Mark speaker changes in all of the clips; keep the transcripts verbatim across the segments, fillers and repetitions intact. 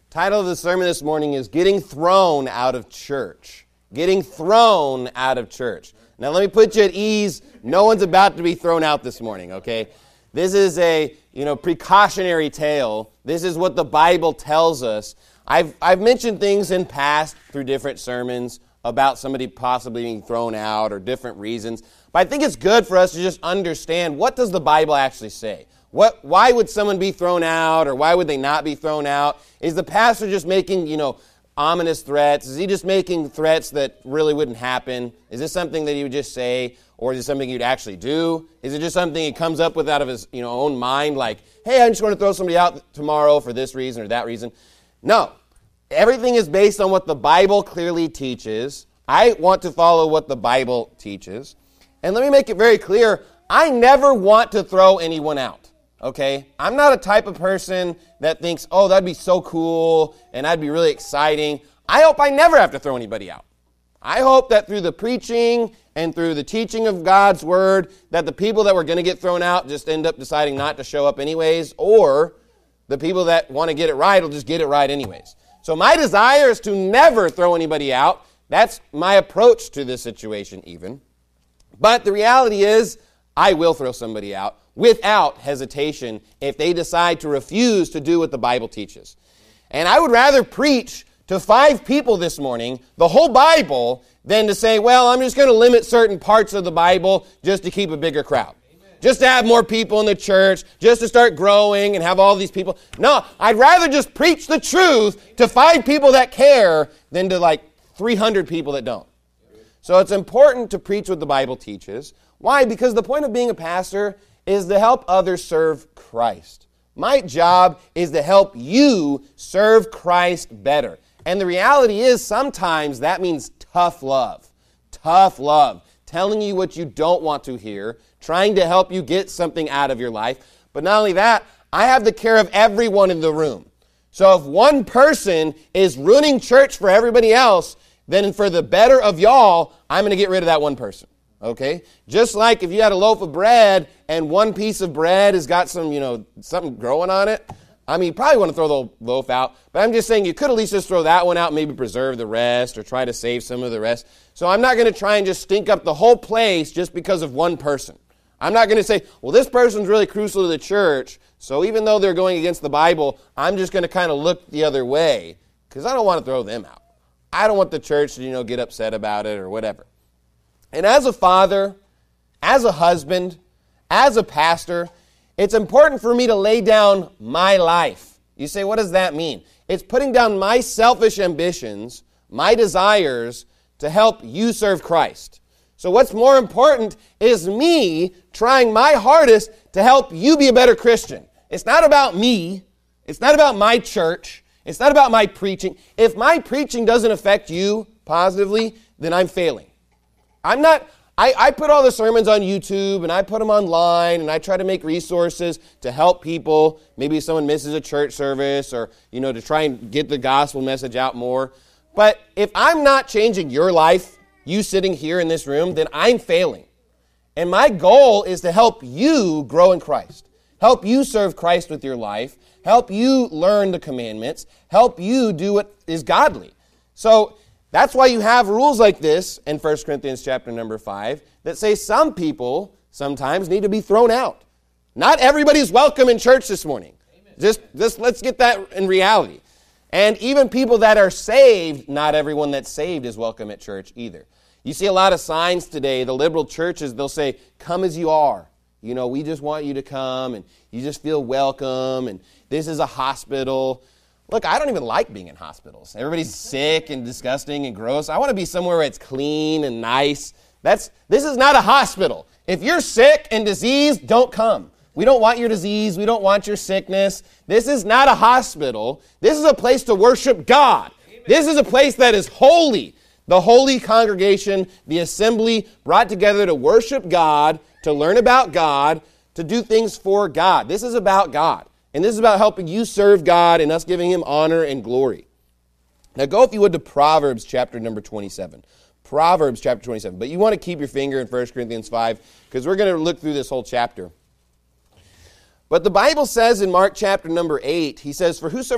Speaker 1: Title of the sermon this morning is Getting Thrown Out of Church. Getting thrown out of church. Now let me put you at ease. No one's about to be thrown out this morning, okay? This is a, you know, precautionary tale. This is what the Bible tells us. I've I've mentioned things in past through different sermons about somebody possibly being thrown out or different reasons. But I think it's good for us to just understand, what does the Bible actually say? What? Why would someone be thrown out, or why would they not be thrown out? Is the pastor just making, you know, ominous threats? Is he just making threats that really wouldn't happen? Is this something that he would just say, or is it something he'd actually do? Is it just something he comes up with out of his, you know, own mind, like, hey, I'm just going to throw somebody out tomorrow for this reason or that reason? No. Everything is based on what the Bible clearly teaches. I want to follow what the Bible teaches. And let me make it very clear, I never want to throw anyone out. Okay, I'm not a type of person that thinks, oh, that'd be so cool and that'd be really exciting. I hope I never have to throw anybody out. I hope that through the preaching and through the teaching of God's word, that the people that were going to get thrown out just end up deciding not to show up anyways, or the people that want to get it right will just get it right anyways. So my desire is to never throw anybody out. That's my approach to this situation even. But the reality is, I will throw somebody out without hesitation if they decide to refuse to do what the Bible teaches. And I would rather preach to five people this morning the whole Bible than to say, well, I'm just going to limit certain parts of the Bible just to keep a bigger crowd. Amen. Just to have more people in the church, just to start growing and have all these people. No, I'd rather just preach the truth to five people that care than to like three hundred people that don't. So it's important to preach what the Bible teaches. Why? Because the point of being a pastor is to help others serve Christ. My job is to help you serve Christ better. And the reality is sometimes that means tough love. Tough love. Telling you what you don't want to hear. Trying to help you get something out of your life. But not only that, I have the care of everyone in the room. So if one person is ruining church for everybody else, then for the better of y'all, I'm going to get rid of that one person. Okay? Just like if you had a loaf of bread and one piece of bread has got some, you know, something growing on it. I mean, you probably want to throw the loaf out. But I'm just saying you could at least just throw that one out, maybe preserve the rest or try to save some of the rest. So I'm not going to try and just stink up the whole place just because of one person. I'm not going to say, well, this person's really crucial to the church. So even though they're going against the Bible, I'm just going to kind of look the other way because I don't want to throw them out. I don't want the church to, you know, get upset about it or whatever. And as a father, as a husband, as a pastor, it's important for me to lay down my life. You say, what does that mean? It's putting down my selfish ambitions, my desires to help you serve Christ. So what's more important is me trying my hardest to help you be a better Christian. It's not about me. It's not about my church. It's not about my preaching. If my preaching doesn't affect you positively, then I'm failing. I'm not, I, I put all the sermons on YouTube and I put them online and I try to make resources to help people. Maybe someone misses a church service or, you know, to try and get the gospel message out more. But if I'm not changing your life, you sitting here in this room, then I'm failing. And my goal is to help you grow in Christ. Help you serve Christ with your life. Help you learn the commandments. Help you do what is godly. So that's why you have rules like this in First Corinthians chapter number five that say some people sometimes need to be thrown out. Not everybody's welcome in church this morning. Amen. Just, just let's get that in reality. And even people that are saved, not everyone that's saved is welcome at church either. You see a lot of signs today, the liberal churches, they'll say, come as you are. You know, we just want you to come and you just feel welcome and this is a hospital. Look, I don't even like being in hospitals. Everybody's sick and disgusting and gross. I want to be somewhere where it's clean and nice. That's this is not a hospital. If you're sick and diseased, don't come. We don't want your disease. We don't want your sickness. This is not a hospital. This is a place to worship God. Amen. This is a place that is holy. The holy congregation, the assembly brought together to worship God, to learn about God, to do things for God. This is about God. And this is about helping you serve God and us giving Him honor and glory. Now go, if you would, to Proverbs chapter number twenty-seven. Proverbs chapter twenty-seven. But you want to keep your finger in First Corinthians five because we're going to look through this whole chapter. But the Bible says in Mark chapter number eight, he says, For whosoever,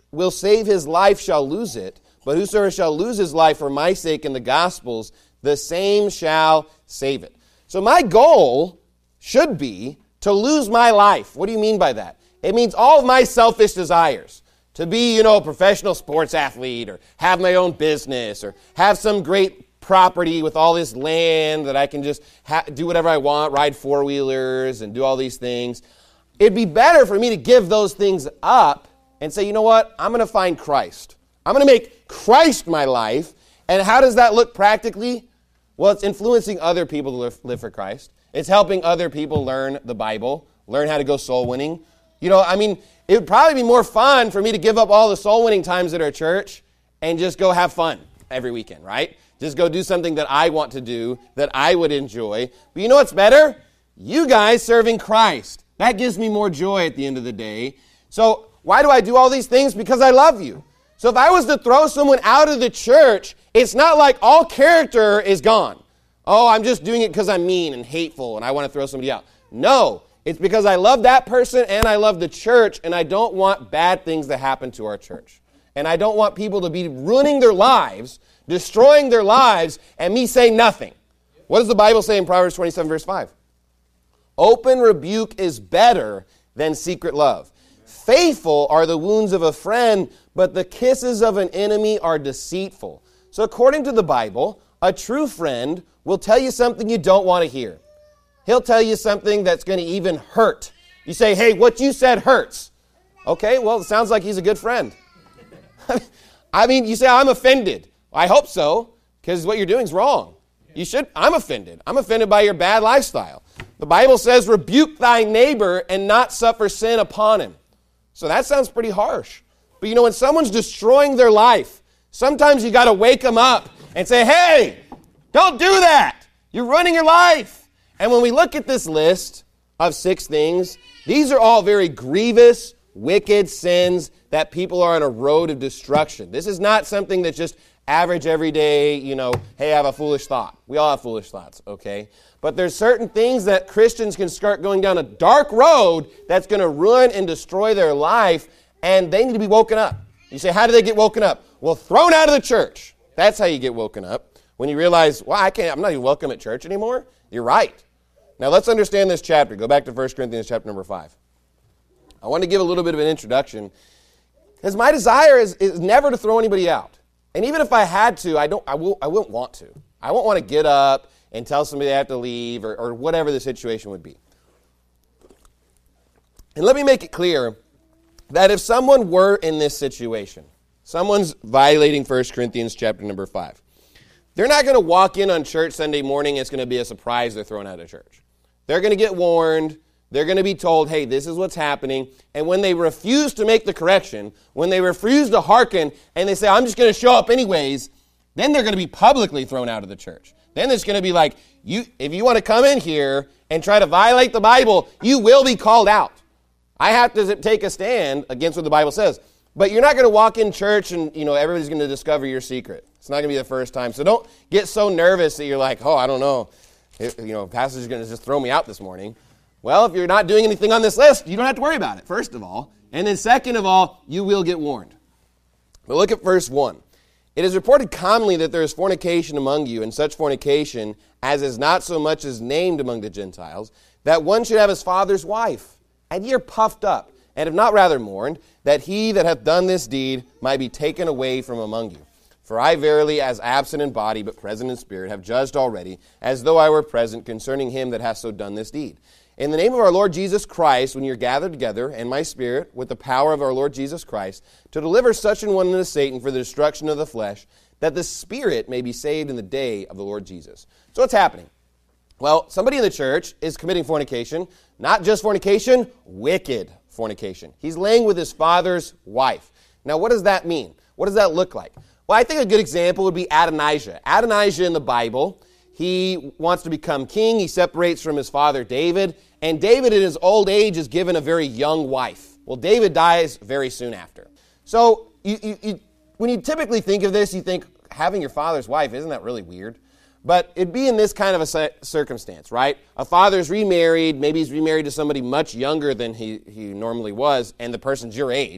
Speaker 1: will save his life shall lose it, but whosoever shall lose his life for my sake and the gospel's, the same shall save it. So my goal should be to lose my life. What do you mean by that? It means all of my selfish desires. To be, you know, a professional sports athlete, or have my own business, or have some great property with all this land that I can just ha- do whatever I want, ride four-wheelers and do all these things. It'd be better for me to give those things up and say, you know what, I'm going to find Christ. I'm going to make Christ my life. And how does that look practically? Well, it's influencing other people to live, live for Christ. It's helping other people learn the Bible, learn how to go soul winning. You know, I mean, it would probably be more fun for me to give up all the soul winning times at our church and just go have fun every weekend, right? Just go do something that I want to do, that I would enjoy. But you know what's better? You guys serving Christ. That gives me more joy at the end of the day. So why do I do all these things? Because I love you. So if I was to throw someone out of the church, it's not like all character is gone. Oh, I'm just doing it because I'm mean and hateful and I want to throw somebody out. No. It's because I love that person and I love the church, and I don't want bad things to happen to our church. And I don't want people to be ruining their lives, destroying their lives, and me saying nothing. What does the Bible say in Proverbs twenty-seven, verse five? Open rebuke is better than secret love. Faithful are the wounds of a friend, but the kisses of an enemy are deceitful. So according to the Bible, a true friend will tell you something you don't want to hear. He'll tell you something that's going to even hurt. You say, hey, what you said hurts. Okay, well, it sounds like he's a good friend. I mean, you say, I'm offended. I hope so, because what you're doing is wrong. You should, I'm offended. I'm offended by your bad lifestyle. The Bible says, rebuke thy neighbor and not suffer sin upon him. So that sounds pretty harsh. But you know, when someone's destroying their life, sometimes you got to wake them up and say, hey, don't do that. You're ruining your life. And when we look at this list of six things, these are all very grievous, wicked sins that people are on a road of destruction. This is not something that's just average everyday, you know, hey, I have a foolish thought. We all have foolish thoughts, okay? But there's certain things that Christians can start going down a dark road that's going to ruin and destroy their life, and they need to be woken up. You say, how do they get woken up? Well, thrown out of the church. That's how you get woken up. When you realize, well, I can't, I'm not even welcome at church anymore. You're right. Now let's understand this chapter. Go back to First Corinthians chapter number five. I want to give a little bit of an introduction, because my desire is, is never to throw anybody out. And even if I had to, I don't I will I wouldn't want to. I won't want to get up and tell somebody they have to leave, or, or whatever the situation would be. And let me make it clear that if someone were in this situation, someone's violating First Corinthians chapter number five, they're not going to walk in on church Sunday morning. It's going to be a surprise they're thrown out of church. They're going to get warned. They're going to be told, hey, this is what's happening. And when they refuse to make the correction, when they refuse to hearken, and they say, I'm just going to show up anyways, then they're going to be publicly thrown out of the church. Then it's going to be like, you, if you want to come in here and try to violate the Bible, you will be called out. I have to take a stand against what the Bible says. But you're not going to walk in church and, you know, everybody's going to discover your secret. It's not going to be the first time. So don't get so nervous that you're like, oh, I don't know. It, you know, pastor's going to just throw me out this morning. Well, if you're not doing anything on this list, you don't have to worry about it, first of all. And then second of all, you will get warned. But look at verse one. It is reported commonly that there is fornication among you, and such fornication as is not so much as named among the Gentiles, that one should have his father's wife. And ye are puffed up, and have not rather mourned, that he that hath done this deed might be taken away from among you. For I verily, as absent in body, but present in spirit, have judged already, as though I were present, concerning him that hath so done this deed. In the name of our Lord Jesus Christ, when you're gathered together, and my spirit, with the power of our Lord Jesus Christ, to deliver such an one unto Satan for the destruction of the flesh, that the spirit may be saved in the day of the Lord Jesus. So what's happening? Well, somebody in the church is committing fornication. Not just fornication, wicked fornication. He's laying with his father's wife. Now, what does that mean? What does that look like? Well, I think a good example would be Adonijah. Adonijah in the Bible, he wants to become king. He separates from his father David. And David in his old age is given a very young wife. Well, David dies very soon after. So you, you, you, when you typically think of this, you think having your father's wife, isn't that really weird? But it'd be in this kind of a circumstance, right? A father's remarried, maybe he's remarried to somebody much younger than he, he normally was, and the person's your age.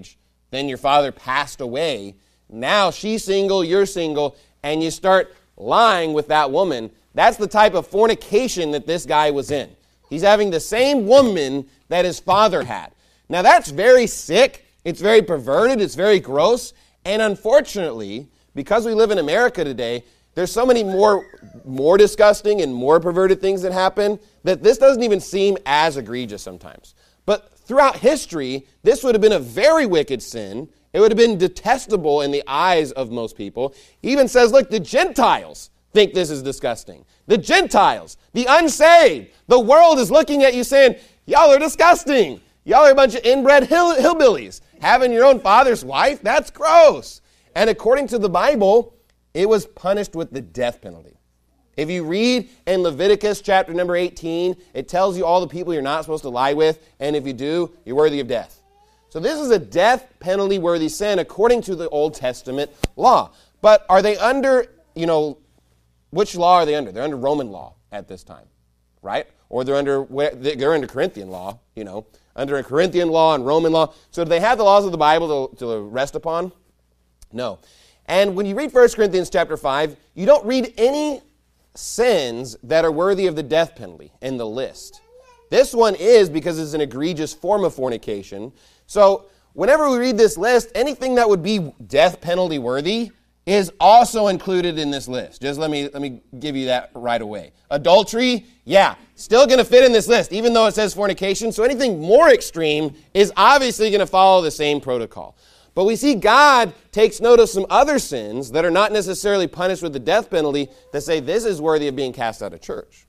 Speaker 1: then your father passed away. Now she's single, you're single, and you start lying with that woman. That's the type of fornication that this guy was in. He's having the same woman that his father had. Now that's very sick. It's very perverted. It's very gross. And unfortunately, because we live in America today, there's so many more, more disgusting and more perverted things that happen that this doesn't even seem as egregious sometimes. But throughout history, this would have been a very wicked sin. It would have been detestable in the eyes of most people. He even says, look, the Gentiles think this is disgusting. The Gentiles, the unsaved, the world is looking at you saying, y'all are disgusting. Y'all are a bunch of inbred hill- hillbillies. Having your own father's wife, that's gross. And according to the Bible, it was punished with the death penalty. If you read in Leviticus chapter number eighteen, it tells you all the people you're not supposed to lie with, and if you do, you're worthy of death. So this is a death penalty worthy sin according to the Old Testament law. But are they under, you know, which law are they under? They're under Roman law at this time, right? Or they're under they're under Corinthian law, you know, under a Corinthian law and Roman law. So do they have the laws of the Bible to, to rest upon? No. And when you read First Corinthians chapter five, you don't read any sins that are worthy of the death penalty in the list. This one is because it's an egregious form of fornication. So whenever we read this list, anything that would be death penalty worthy is also included in this list. Just let me let me give you that right away. Adultery, yeah, still going to fit in this list, even though it says fornication. So anything more extreme is obviously going to follow the same protocol. But we see God takes note of some other sins that are not necessarily punished with the death penalty that say this is worthy of being cast out of church.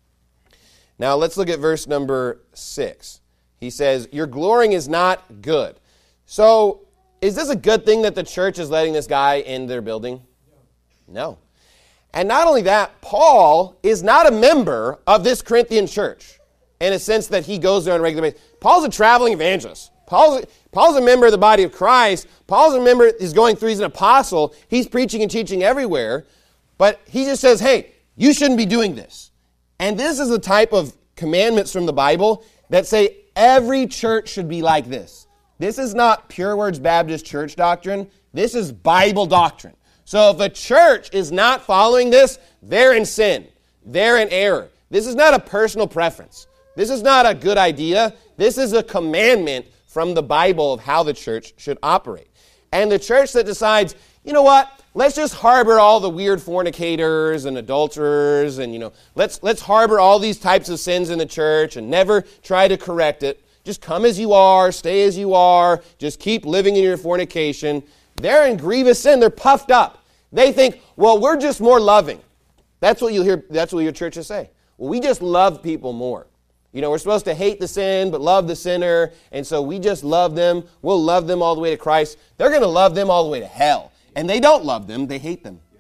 Speaker 1: Now let's look at verse number six. He says, your glorying is not good. So is this a good thing that the church is letting this guy in their building? No. And not only that, Paul is not a member of this Corinthian church in a sense that he goes there on a regular basis. Paul's a traveling evangelist. Paul's, Paul's a member of the body of Christ. Paul's a member, he's going through, he's an apostle. He's preaching and teaching everywhere. But he just says, hey, you shouldn't be doing this. And this is the type of commandments from the Bible that say every church should be like this. This is not Pure Words Baptist Church doctrine. This is Bible doctrine. So if a church is not following this, they're in sin. They're in error. This is not a personal preference. This is not a good idea. This is a commandment from the Bible of how the church should operate. And the church that decides, you know what, let's just harbor all the weird fornicators and adulterers and, you know, let's let's harbor all these types of sins in the church and never try to correct it. Just come as you are, stay as you are, just keep living in your fornication. They're in grievous sin. They're puffed up. They think, well, we're just more loving. That's what you'll hear, that's what your churches say. Well, we just love people more. You know, we're supposed to hate the sin, but love the sinner. And so we just love them. We'll love them all the way to Christ. They're going to love them all the way to hell. And they don't love them. They hate them.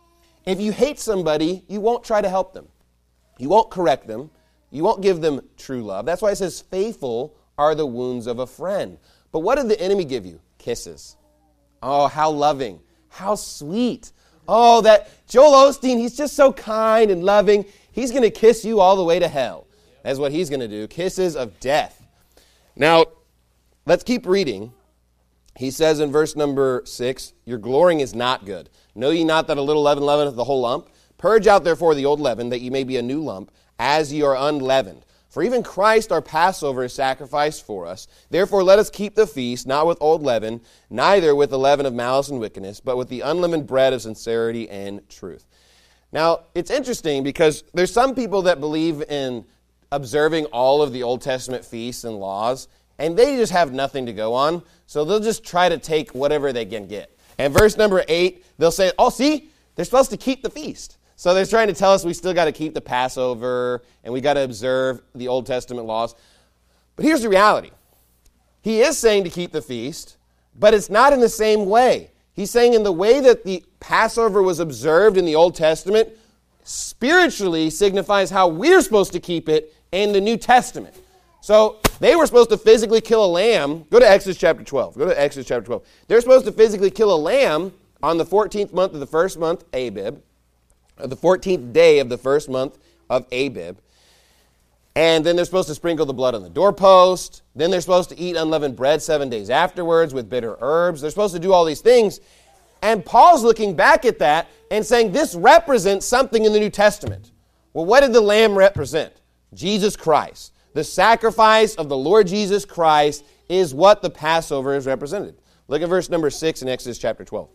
Speaker 1: If you hate somebody, you won't try to help them. You won't correct them. You won't give them true love. That's why it says faithful are the wounds of a friend. But what did the enemy give you? Kisses. Oh, how loving. How sweet. Oh, that Joel Osteen, he's just so kind and loving. He's going to kiss you all the way to hell. That's what he's going to do. Kisses of death. Now, let's keep reading. He says in verse number six, your glorying is not good. Know ye not that a little leaven leaveneth the whole lump? Purge out therefore the old leaven, that ye may be a new lump, as ye are unleavened. For even Christ our Passover is sacrificed for us. Therefore let us keep the feast, not with old leaven, neither with the leaven of malice and wickedness, but with the unleavened bread of sincerity and truth. Now, it's interesting because there's some people that believe in observing all of the Old Testament feasts and laws, and they just have nothing to go on, so they'll just try to take whatever they can get. And verse number eight, they'll say, oh, see, they're supposed to keep the feast. So they're trying to tell us we still got to keep the Passover, and we got to observe the Old Testament laws. But here's the reality. He is saying to keep the feast, but it's not in the same way. He's saying in the way that the Passover was observed in the Old Testament, spiritually signifies how we're supposed to keep it in the New Testament. So they were supposed to physically kill a lamb. Go to Exodus chapter twelve. Go to Exodus chapter twelve. They're supposed to physically kill a lamb on the fourteenth month of the first month, Abib, or the fourteenth day of the first month of Abib. And then they're supposed to sprinkle the blood on the doorpost. Then they're supposed to eat unleavened bread seven days afterwards with bitter herbs. They're supposed to do all these things. And Paul's looking back at that and saying this represents something in the New Testament. Well, what did the lamb represent? Jesus Christ. The sacrifice of the Lord Jesus Christ is what the Passover is represented. Look at verse number six in Exodus chapter twelve.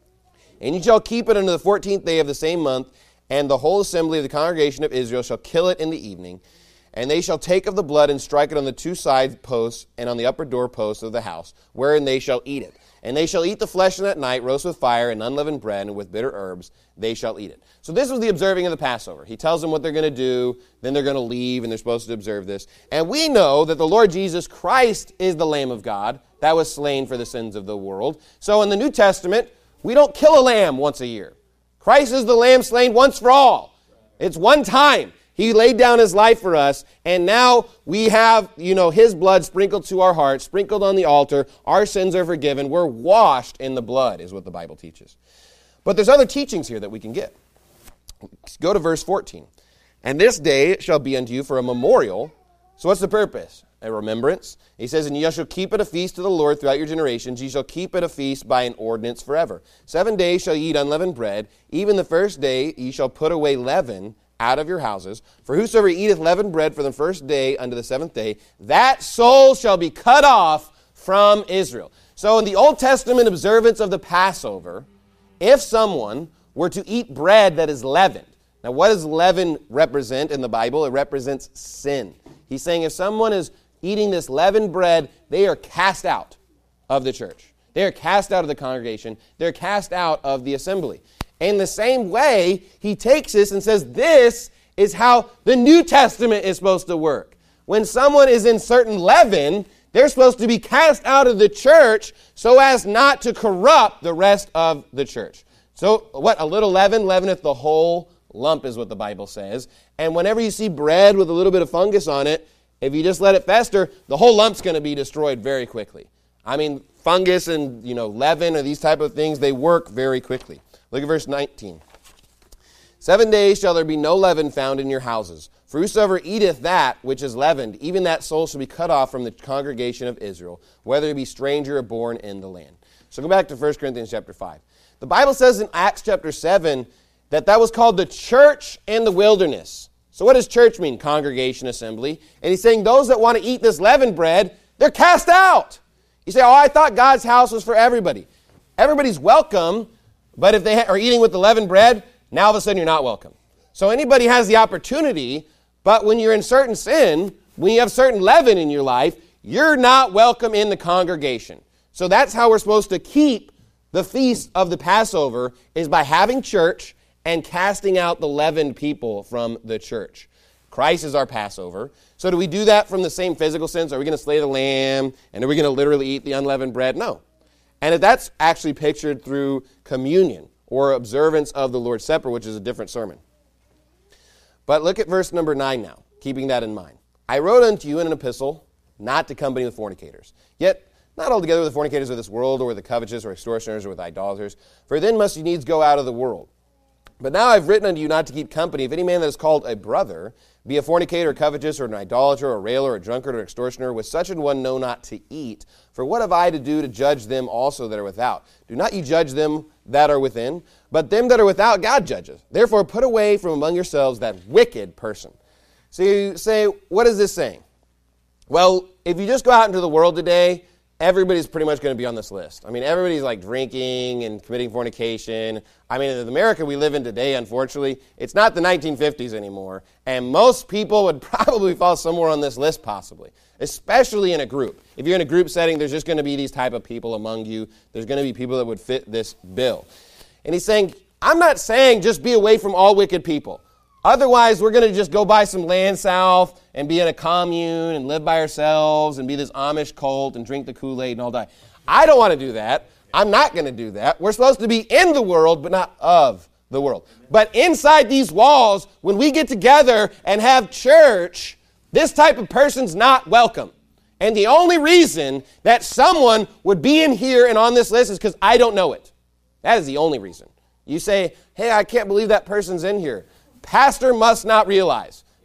Speaker 1: And you shall keep it unto the fourteenth day of the same month, and the whole assembly of the congregation of Israel shall kill it in the evening. And they shall take of the blood and strike it on the two side posts and on the upper door posts of the house, wherein they shall eat it. And they shall eat the flesh in that night, roast with fire and unleavened bread, and with bitter herbs they shall eat it. So this was the observing of the Passover. He tells them what they're going to do, then they're going to leave, and they're supposed to observe this. And we know that the Lord Jesus Christ is the Lamb of God that was slain for the sins of the world. So in the New Testament, we don't kill a lamb once a year. Christ is the Lamb slain once for all. It's one time. He laid down his life for us, and now we have, you know, his blood sprinkled to our hearts, sprinkled on the altar. Our sins are forgiven. We're washed in the blood, is what the Bible teaches. But there's other teachings here that we can get. Go to verse fourteen. And this day shall be unto you for a memorial. So what's the purpose? A remembrance. He says, and ye shall keep it a feast to the Lord throughout your generations. Ye shall keep it a feast by an ordinance forever. Seven days shall ye eat unleavened bread. Even the first day ye shall put away leaven out of your houses. For whosoever eateth leavened bread from the first day unto the seventh day, that soul shall be cut off from Israel. So in the Old Testament observance of the Passover, if someone were to eat bread that is leavened, now what does leaven represent in the Bible? It represents sin. He's saying if someone is eating this leavened bread, they are cast out of the church. They are cast out of the congregation. They're cast out of the assembly. In the same way, he takes this and says, this is how the New Testament is supposed to work. When someone is in certain leaven, they're supposed to be cast out of the church so as not to corrupt the rest of the church. So what? A little leaven leaveneth the whole lump is what the Bible says. And whenever you see bread with a little bit of fungus on it, if you just let it fester, the whole lump's going to be destroyed very quickly. I mean, fungus and, you know, leaven or these type of things, they work very quickly. Look at verse nineteen. Seven days shall there be no leaven found in your houses. For whosoever eateth that which is leavened, even that soul shall be cut off from the congregation of Israel, whether it be stranger or born in the land. So go back to First Corinthians chapter five. The Bible says in Acts chapter seven that that was called the church in the wilderness. So what does church mean? Congregation, assembly. And he's saying those that want to eat this leavened bread, they're cast out. You say, oh, I thought God's house was for everybody. Everybody's welcome. But if they are eating with the leavened bread, now all of a sudden you're not welcome. So anybody has the opportunity, but when you're in certain sin, when you have certain leaven in your life, you're not welcome in the congregation. So that's how we're supposed to keep the feast of the Passover, is by having church and casting out the leavened people from the church. Christ is our Passover. So do we do that from the same physical sense? Are we going to slay the lamb? And are we going to literally eat the unleavened bread? No. And if that's actually pictured through communion or observance of the Lord's Supper, which is a different sermon. But look at verse number nine now, keeping that in mind. I wrote unto you in an epistle not to company with fornicators, yet not altogether with the fornicators of this world, or with the covetous, or extortioners, or with idolaters, for then must you needs go out of the world. But now I've written unto you not to keep company if any man that is called a brother be a fornicator, or covetous, or an idolater, or a railer, or a drunkard, or extortioner, with such an one know not to eat. For what have I to do to judge them also that are without? Do not ye judge them that are within, but them that are without God judgeth. Therefore put away from among yourselves that wicked person. So you say, what is this saying? Well, if you just go out into the world today, everybody's pretty much going to be on this list. I mean, everybody's like drinking and committing fornication. I mean, in America we live in today, unfortunately, it's not the nineteen fifties anymore. And most people would probably fall somewhere on this list possibly, especially in a group. If you're in a group setting, there's just going to be these type of people among you. There's going to be people that would fit this bill. And he's saying, I'm not saying just be away from all wicked people. Otherwise, we're going to just go buy some land south and be in a commune and live by ourselves and be this Amish cult and drink the Kool-Aid and all that. I don't want to do that. I'm not going to do that. We're supposed to be in the world, but not of the world. But inside these walls, when we get together and have church, this type of person's not welcome. And the only reason that someone would be in here and on this list is because I don't know it. That is the only reason. You say, hey, I can't believe that person's in here. Pastor must not realize.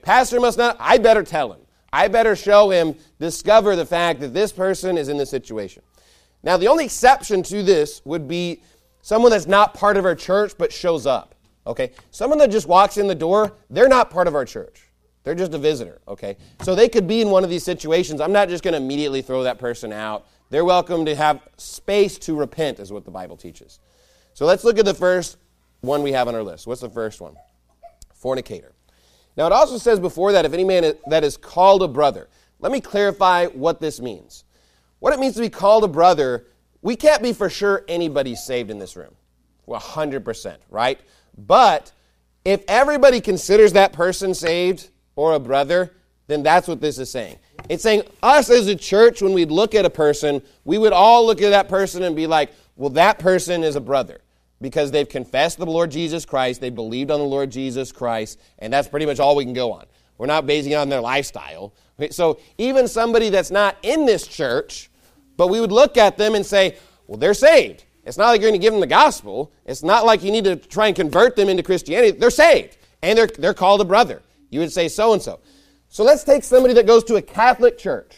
Speaker 1: Pastor must not, I better tell him. I better show him, discover the fact that this person is in this situation. Now, the only exception to this would be someone that's not part of our church but shows up, okay? Someone that just walks in the door, they're not part of our church. They're just a visitor, okay? So they could be in one of these situations. I'm not just going to immediately throw that person out. They're welcome to have space to repent, is what the Bible teaches. So let's look at the first one we have on our list. What's the first one? Fornicator. Now, it also says before that, if any man that is called a brother. Let me clarify what this means. What it means to be called a brother, we can't be for sure anybody's saved in this room. one hundred percent, right? But if everybody considers that person saved or a brother, then that's what this is saying. It's saying us as a church, when we look at a person, we would all look at that person and be like, well, that person is a brother because they've confessed the Lord Jesus Christ, they believed on the Lord Jesus Christ, and that's pretty much all we can go on. We're not basing it on their lifestyle. So even somebody that's not in this church, but we would look at them and say, well, they're saved. It's not like you're going to give them the gospel. It's not like you need to try and convert them into Christianity. They're saved, and they're, they're called a brother. You would say so-and-so. So let's take somebody that goes to a Catholic church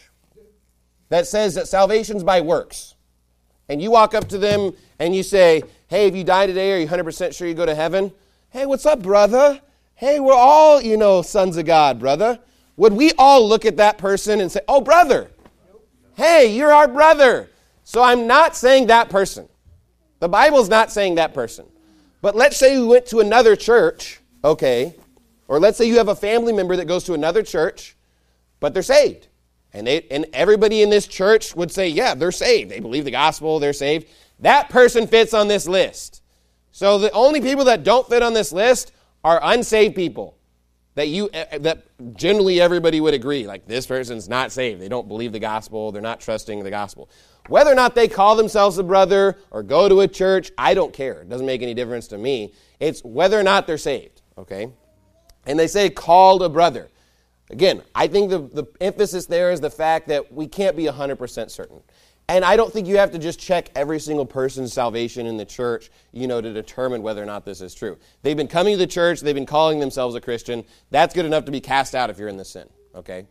Speaker 1: that says that salvation's by works. And you walk up to them and you say, hey, if you die today, are you one hundred percent sure you go to heaven? Hey, what's up, brother? Hey, we're all, you know, sons of God, brother. Would we all look at that person and say, oh, brother, hey, you're our brother. So I'm not saying that person. The Bible's not saying that person. But let's say we went to another church, okay, or let's say you have a family member that goes to another church, but they're saved. And they and everybody in this church would say, yeah, they're saved. They believe the gospel, they're saved. That person fits on this list. So the only people that don't fit on this list are unsaved people that you that generally everybody would agree, like this person's not saved. They don't believe the gospel. They're not trusting the gospel. Whether or not they call themselves a brother or go to a church, I don't care. It doesn't make any difference to me. It's whether or not they're saved, okay? And they say called a brother. Again, I think the, the emphasis there is the fact that we can't be one hundred percent certain. And I don't think you have to just check every single person's salvation in the church, you know, to determine whether or not this is true. They've been coming to the church. They've been calling themselves a Christian. That's good enough to be cast out if you're in the sin, okay?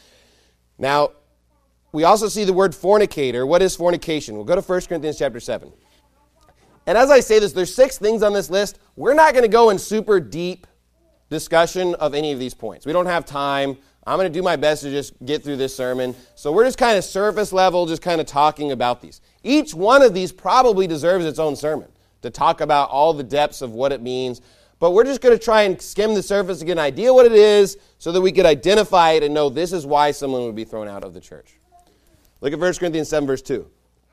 Speaker 1: Now, we also see the word fornicator. What is fornication? We'll go to First Corinthians chapter seven. And as I say this, there's six things on this list. We're not going to go in super deep discussion of any of these points. We don't have time. I'm going to do my best to just get through this sermon. So we're just kind of surface level, just kind of talking about these. Each one of these probably deserves its own sermon to talk about all the depths of what it means. But we're just going to try and skim the surface to get an idea what it is so that we could identify it and know this is why someone would be thrown out of the church. Look at First Corinthians seven, verse two.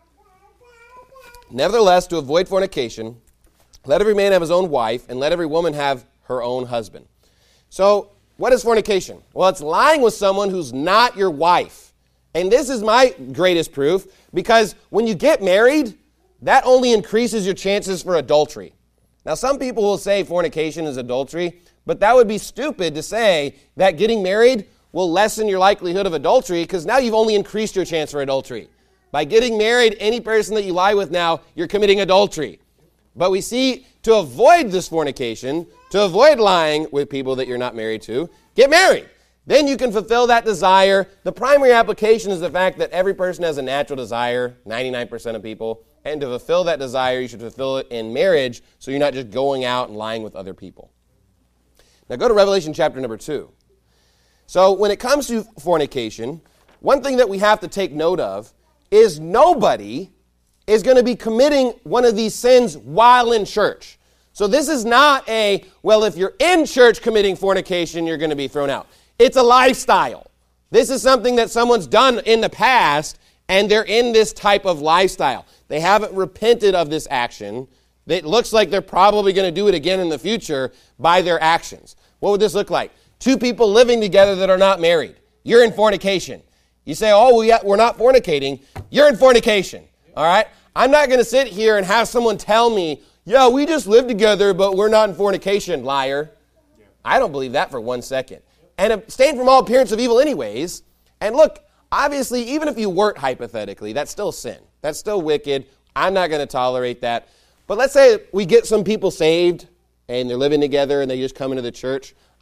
Speaker 1: Nevertheless, to avoid fornication, let every man have his own wife, and let every woman have her own husband. So, what is fornication? Well, it's lying with someone who's not your wife. And this is my greatest proof, because when you get married, that only increases your chances for adultery. Now, some people will say fornication is adultery, but that would be stupid to say that getting married will lessen your likelihood of adultery, because now you've only increased your chance for adultery. By getting married, any person that you lie with now, you're committing adultery. But we see, to avoid this fornication, to avoid lying with people that you're not married to, get married. Then you can fulfill that desire. The primary application is the fact that every person has a natural desire, ninety-nine percent of people, and to fulfill that desire, you should fulfill it in marriage, so you're not just going out and lying with other people. Now go to Revelation chapter number two. So when it comes to fornication, one thing that we have to take note of is nobody is going to be committing one of these sins while in church. So this is not a, well, if you're in church committing fornication, you're going to be thrown out. It's a lifestyle. This is something that someone's done in the past, and they're in this type of lifestyle. They haven't repented of this action. It looks like they're probably going to do it again in the future by their actions. What would this look like? Two people living together that are not married. You're in fornication. You say, oh, we're not fornicating. You're in fornication. All right? I'm not going to sit here and have someone tell me, yeah, we just live together, but we're not in fornication, liar. Yeah. I don't believe that for one second. And abstain from all appearance of evil anyways. And look, obviously, even if you weren't hypothetically, that's still sin. That's still wicked. I'm not going to tolerate that. But let's say we get some people saved, and they're living together, and they just come into the church.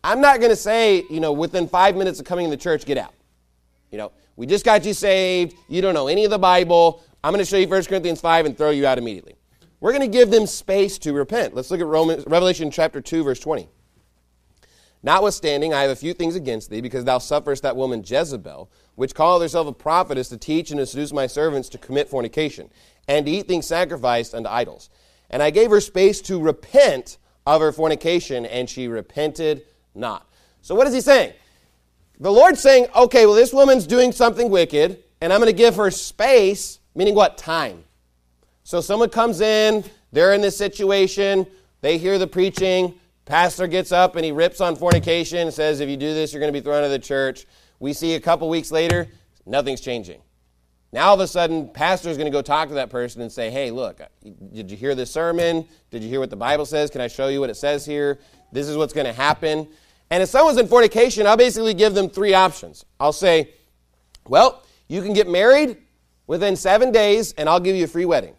Speaker 1: I'm not going to say, you know, within five minutes of coming to the church, get out. You know, we just got you saved. You don't know any of the Bible. I'm going to show you First Corinthians five and throw you out immediately. We're going to give them space to repent. Let's look at Romans, Revelation chapter two, verse twenty. Notwithstanding, I have a few things against thee, because thou sufferest that woman Jezebel, which calleth herself a prophetess, to teach and to seduce my servants to commit fornication, and to eat things sacrificed unto idols. And I gave her space to repent of her fornication, and she repented not. So what is he saying? The Lord's saying, okay, well, this woman's doing something wicked, and I'm going to give her space, meaning what? Time. So someone comes in, they're in this situation, they hear the preaching, pastor gets up and he rips on fornication and says, if you do this, you're going to be thrown out of the church. We see a couple weeks later, nothing's changing. Now all of a sudden, pastor's going to go talk to that person and say, hey, look, did you hear this sermon? Did you hear what the Bible says? Can I show you what it says here? This is what's going to happen. And if someone's in fornication, I'll basically give them three options. I'll say, well, you can get married within seven days and I'll give you a free wedding.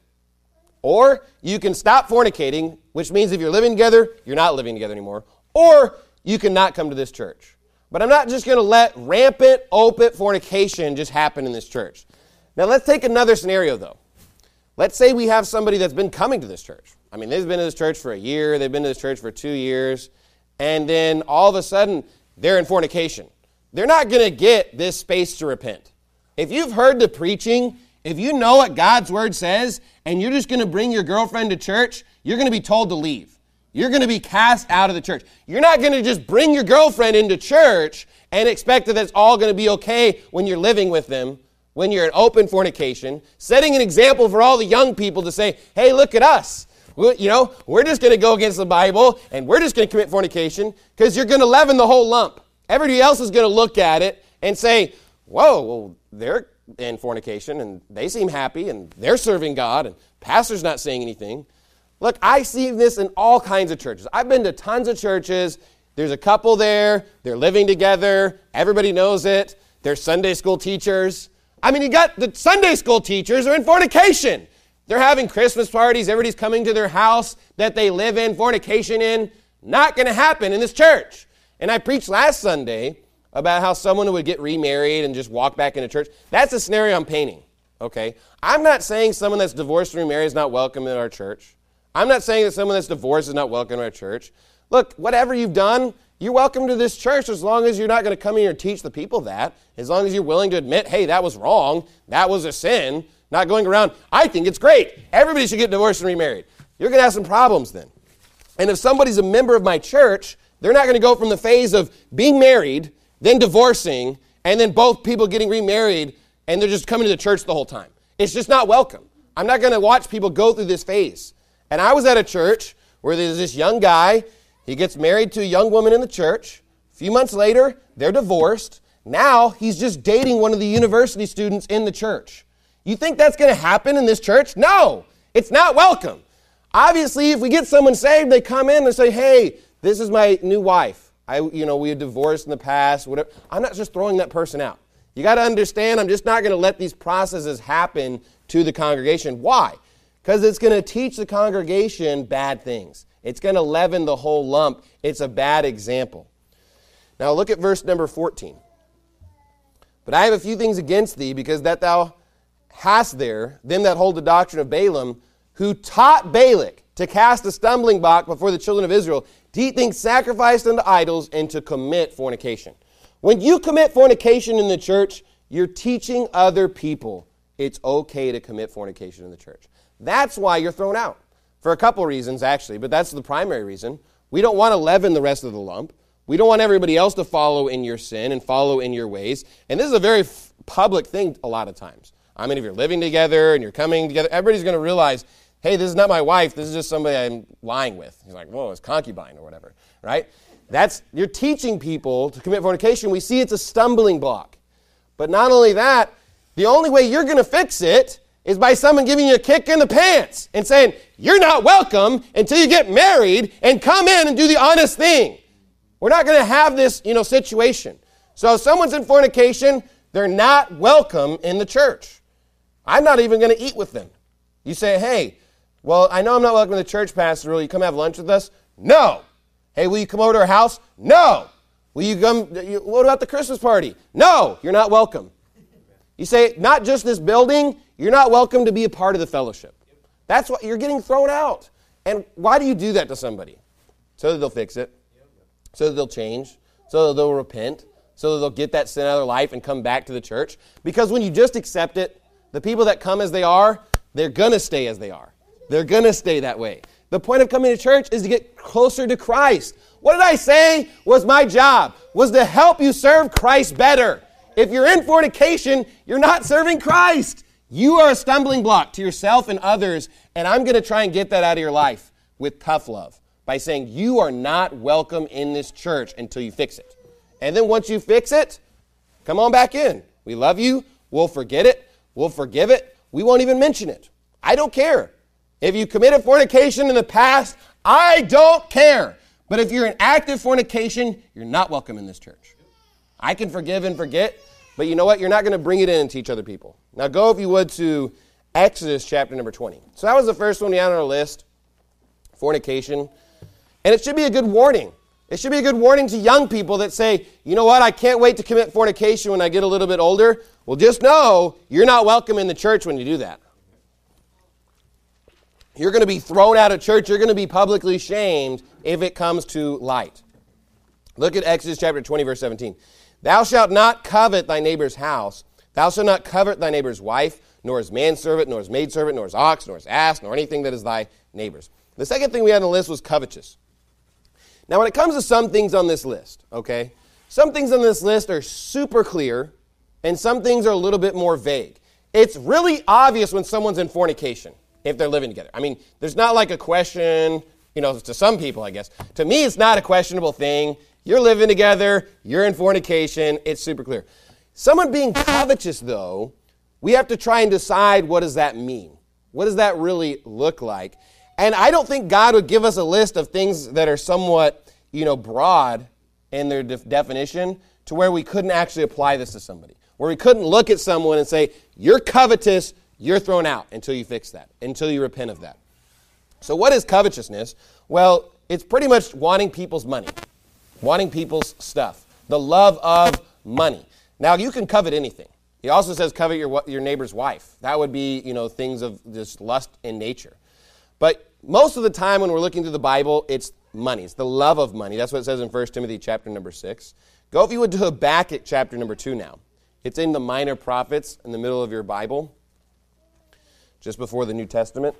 Speaker 1: Or you can stop fornicating, which means if you're living together, you're not living together anymore. Or you can not come to this church. But I'm not just going to let rampant, open fornication just happen in this church. Now let's take another scenario though. Let's say we have somebody that's been coming to this church. I mean, they've been to this church for a year, they've been to this church for two years, and then all of a sudden they're in fornication. They're not going to get this space to repent. If you've heard the preaching, if you know what God's word says, and you're just going to bring your girlfriend to church, you're going to be told to leave. You're going to be cast out of the church. You're not going to just bring your girlfriend into church and expect that that's all going to be okay when you're living with them, when you're in open fornication, setting an example for all the young people to say, hey, look at us. We, you know, we're just going to go against the Bible, and we're just going to commit fornication, because you're going to leaven the whole lump. Everybody else is going to look at it and say, whoa, well, they're in fornication, and they seem happy, and they're serving God, and pastor's not saying anything. Look, I see this in all kinds of churches. I've been to tons of churches. There's a couple there. They're living together. Everybody knows it. They're Sunday school teachers. I mean, you got the Sunday school teachers are in fornication. They're having Christmas parties. Everybody's coming to their house that they live in, fornication in. Not going to happen in this church. And I preached last Sunday about how someone would get remarried and just walk back into church. That's a scenario I'm painting, okay? I'm not saying someone that's divorced and remarried is not welcome in our church. I'm not saying that someone that's divorced is not welcome in our church. Look, whatever you've done, you're welcome to this church as long as you're not going to come in here and teach the people that, as long as you're willing to admit, hey, that was wrong, that was a sin, not going around, I think it's great. Everybody should get divorced and remarried. You're going to have some problems then. And if somebody's a member of my church, they're not going to go from the phase of being married, then divorcing, and then both people getting remarried, and they're just coming to the church the whole time. It's just not welcome. I'm not going to watch people go through this phase. And I was at a church where there's this young guy, he gets married to a young woman in the church. A few months later, they're divorced. Now, he's just dating one of the university students in the church. You think that's going to happen in this church? No, it's not welcome. Obviously, if we get someone saved, they come in and say, hey, this is my new wife. I, you know, we had divorced in the past, whatever. I'm not just throwing that person out. You got to understand, I'm just not going to let these processes happen to the congregation. Why? Because it's going to teach the congregation bad things. It's going to leaven the whole lump. It's a bad example. Now look at verse number fourteen. But I have a few things against thee, because that thou hast there them that hold the doctrine of Balaam, who taught Balak to cast a stumbling block before the children of Israel, to eat things sacrificed unto idols, and to commit fornication. When you commit fornication in the church, you're teaching other people it's okay to commit fornication in the church. That's why you're thrown out. For a couple reasons, actually, but that's the primary reason. We don't want to leaven the rest of the lump. We don't want everybody else to follow in your sin and follow in your ways. And this is a very f- public thing a lot of times. I mean, if you're living together and you're coming together, everybody's going to realize, hey, this is not my wife. This is just somebody I'm lying with. He's like, whoa, it's concubine or whatever, right? That's, you're teaching people to commit fornication. We see it's a stumbling block. But not only that, the only way you're going to fix it is by someone giving you a kick in the pants and saying, you're not welcome until you get married and come in and do the honest thing. We're not going to have this, you know, situation. So if someone's in fornication, they're not welcome in the church. I'm not even going to eat with them. You say, hey, well, I know I'm not welcome in the church, Pastor. Will you come have lunch with us? No. Hey, will you come over to our house? No. Will you come? What about the Christmas party? No, you're not welcome. You say, not just this building, you're not welcome to be a part of the fellowship. That's what you're getting thrown out. And why do you do that to somebody? So that they'll fix it, so that they'll change, so that they'll repent, so that they'll get that sin out of their life and come back to the church. Because when you just accept it, the people that come as they are, they're going to stay as they are. They're going to stay that way. The point of coming to church is to get closer to Christ. What did I say was my job? Was to help you serve Christ better. If you're in fornication, you're not serving Christ. You are a stumbling block to yourself and others, and I'm going to try and get that out of your life with tough love by saying you are not welcome in this church until you fix it. And then once you fix it, come on back in. We love you. We'll forget it. We'll forgive it. We won't even mention it. I don't care. If you committed fornication in the past, I don't care. But if you're in active fornication, you're not welcome in this church. I can forgive and forget, but you know what? You're not going to bring it in and teach other people. Now go, if you would, to Exodus chapter number twenty. So that was the first one we had on our list, fornication. And it should be a good warning. It should be a good warning to young people that say, you know what, I can't wait to commit fornication when I get a little bit older. Well, just know you're not welcome in the church when you do that. You're going to be thrown out of church. You're going to be publicly shamed if it comes to light. Look at Exodus chapter twenty, verse seventeen. Thou shalt not covet thy neighbor's house. Thou shalt not covet thy neighbor's wife, nor his manservant, nor his maidservant, nor his ox, nor his ass, nor anything that is thy neighbor's. The second thing we had on the list was covetous. Now, when it comes to some things on this list, okay, some things on this list are super clear, and some things are a little bit more vague. It's really obvious when someone's in fornication, if they're living together. I mean, there's not like a question, you know, to some people, I guess. To me, it's not a questionable thing. You're living together, you're in fornication, it's super clear. Someone being covetous, though, we have to try and decide, what does that mean? What does that really look like? And I don't think God would give us a list of things that are somewhat, you know, broad in their def- definition to where we couldn't actually apply this to somebody. Where we couldn't look at someone and say, you're covetous, you're thrown out until you fix that, until you repent of that. So what is covetousness? Well, it's pretty much wanting people's money, wanting people's stuff, the love of money. Now, you can covet anything. He also says covet your your neighbor's wife. That would be, you know, things of just lust in nature. But most of the time when we're looking through the Bible, it's money. It's the love of money. That's what it says in First Timothy chapter number six. Go, if you would, to Habakkuk chapter number two now. It's in the Minor Prophets in the middle of your Bible, just before the New Testament.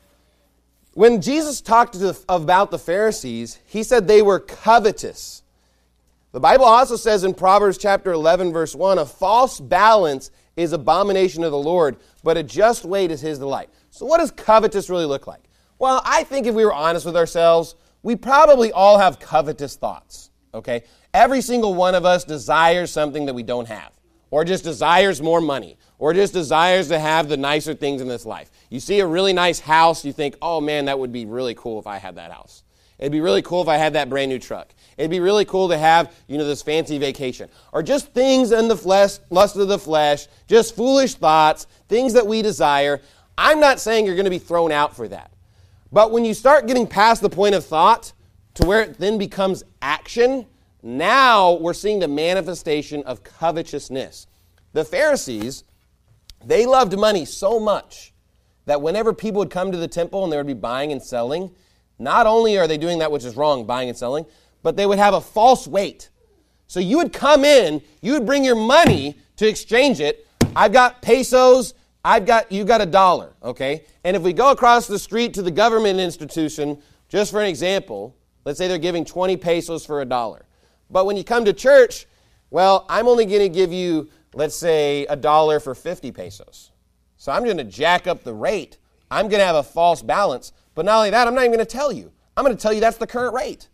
Speaker 1: When Jesus talked to the, about the Pharisees, he said they were covetous. The Bible also says in Proverbs chapter eleven, verse one, a false balance is abomination of the Lord, but a just weight is his delight. So what does covetous really look like? Well, I think if we were honest with ourselves, we probably all have covetous thoughts, okay? Every single one of us desires something that we don't have, or just desires more money, or just desires to have the nicer things in this life. You see a really nice house, you think, oh man, that would be really cool if I had that house. It'd be really cool if I had that brand new truck. It'd be really cool to have, you know, this fancy vacation. Or just things in the flesh, lust of the flesh, just foolish thoughts, things that we desire. I'm not saying you're going to be thrown out for that. But when you start getting past the point of thought to where it then becomes action, now we're seeing the manifestation of covetousness. The Pharisees, they loved money so much that whenever people would come to the temple and they would be buying and selling, not only are they doing that which is wrong, buying and selling, but they would have a false weight. So you would come in, you would bring your money to exchange it. I've got pesos, I've got, you got a dollar, okay? And if we go across the street to the government institution, just for an example, let's say they're giving twenty pesos for a dollar. But when you come to church, well, I'm only going to give you, let's say, a dollar for fifty pesos. So I'm going to jack up the rate. I'm going to have a false balance. But not only that, I'm not even going to tell you. I'm going to tell you that's the current rate.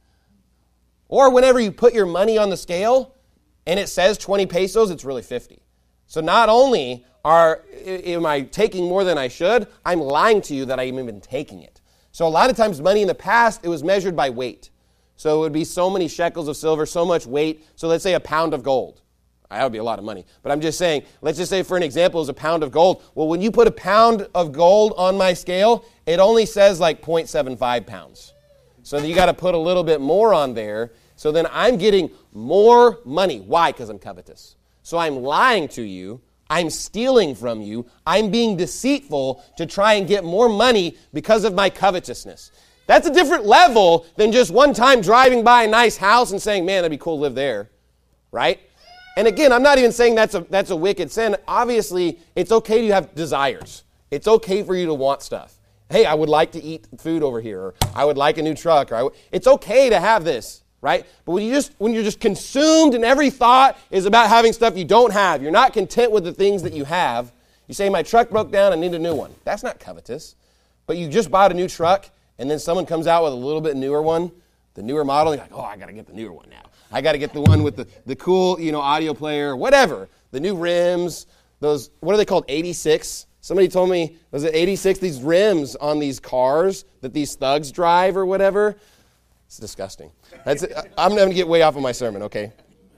Speaker 1: Or whenever you put your money on the scale and it says twenty pesos, it's really fifty. So not only are am I taking more than I should, I'm lying to you that I'm even taking it. So a lot of times money in the past, it was measured by weight. So it would be so many shekels of silver, so much weight. So let's say a pound of gold. That would be a lot of money. But I'm just saying, let's just say for an example is a pound of gold. Well, when you put a pound of gold on my scale, it only says like zero point seven five pounds. So you got to put a little bit more on there. So then I'm getting more money. Why? Because I'm covetous. So I'm lying to you. I'm stealing from you. I'm being deceitful to try and get more money because of my covetousness. That's a different level than just one time driving by a nice house and saying, man, that'd be cool to live there, right? And again, I'm not even saying that's a, that's a wicked sin. Obviously, it's okay to have desires. It's okay for you to want stuff. Hey, I would like to eat food over here, or I would like a new truck. Or I w- it's okay to have this, right? But when you just when you're just consumed and every thought is about having stuff you don't have, you're not content with the things that you have. You say, my truck broke down, I need a new one. That's not covetous. But you just bought a new truck, and then someone comes out with a little bit newer one, the newer model, and you're like, oh, I got to get the newer one now. I got to get the one with the, the cool, you know, audio player, whatever. The new rims, those, what are they called, eighty-six? Somebody told me, was it eighty-six, these rims on these cars that these thugs drive or whatever? It's disgusting. That's it. I'm going to get way off of my sermon, okay?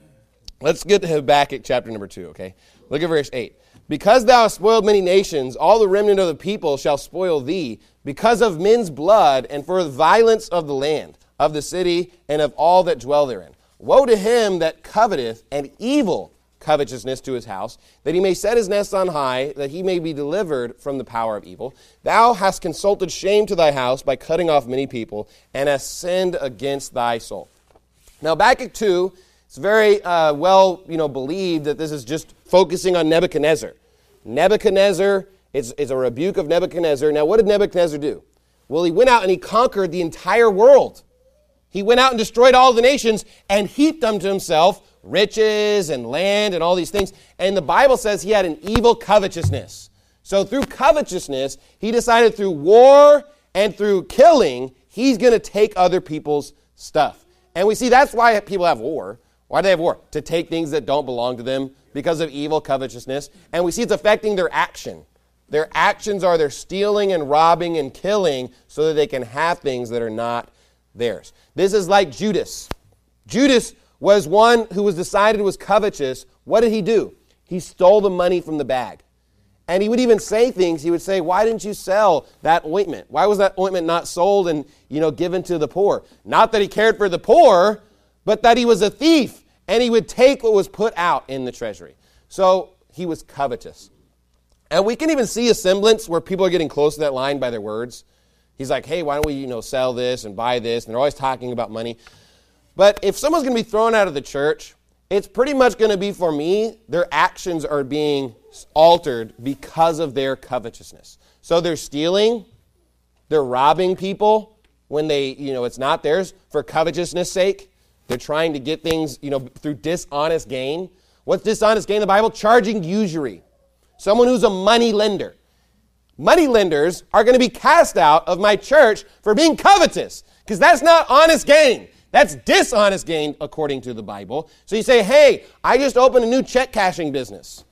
Speaker 1: Let's get to Habakkuk chapter number two, okay? Look at verse eight. Because thou hast spoiled many nations, all the remnant of the people shall spoil thee, because of men's blood and for the violence of the land, of the city, and of all that dwell therein. Woe to him that coveteth an evil covetousness to his house, that he may set his nest on high, that he may be delivered from the power of evil. Thou hast consulted shame to thy house by cutting off many people, and hast sinned against thy soul. Now, Habakkuk two, it's very uh, well you know, believed that this is just focusing on Nebuchadnezzar. Nebuchadnezzar, it's, it's a rebuke of Nebuchadnezzar. Now, what did Nebuchadnezzar do? Well, he went out and he conquered the entire world. He went out and destroyed all the nations and heaped unto himself riches and land and all these things. And the Bible says he had an evil covetousness. So through covetousness, he decided through war and through killing, he's going to take other people's stuff. And we see that's why people have war. Why do they have war? To take things that don't belong to them because of evil covetousness. And we see it's affecting their action. Their actions are they're stealing and robbing and killing so that they can have things that are not theirs. This is like Judas. Judas was one who was decided was covetous. What did he do? He stole the money from the bag. And he would even say things. He would say, why didn't you sell that ointment? Why was that ointment not sold and, you know, given to the poor? Not that he cared for the poor, but that he was a thief. And he would take what was put out in the treasury. So he was covetous. And we can even see a semblance where people are getting close to that line by their words. He's like, hey, why don't we, you know, sell this and buy this? And they're always talking about money. But if someone's going to be thrown out of the church, it's pretty much going to be, for me, their actions are being altered because of their covetousness. So they're stealing, they're robbing people when they, you know, it's not theirs for covetousness' sake. They're trying to get things, you know, through dishonest gain. What's dishonest gain in the Bible? Charging usury. Someone who's a money lender. Money lenders are going to be cast out of my church for being covetous, because that's not honest gain. That's dishonest gain according to the Bible. So you say, hey, I just opened a new check cashing business.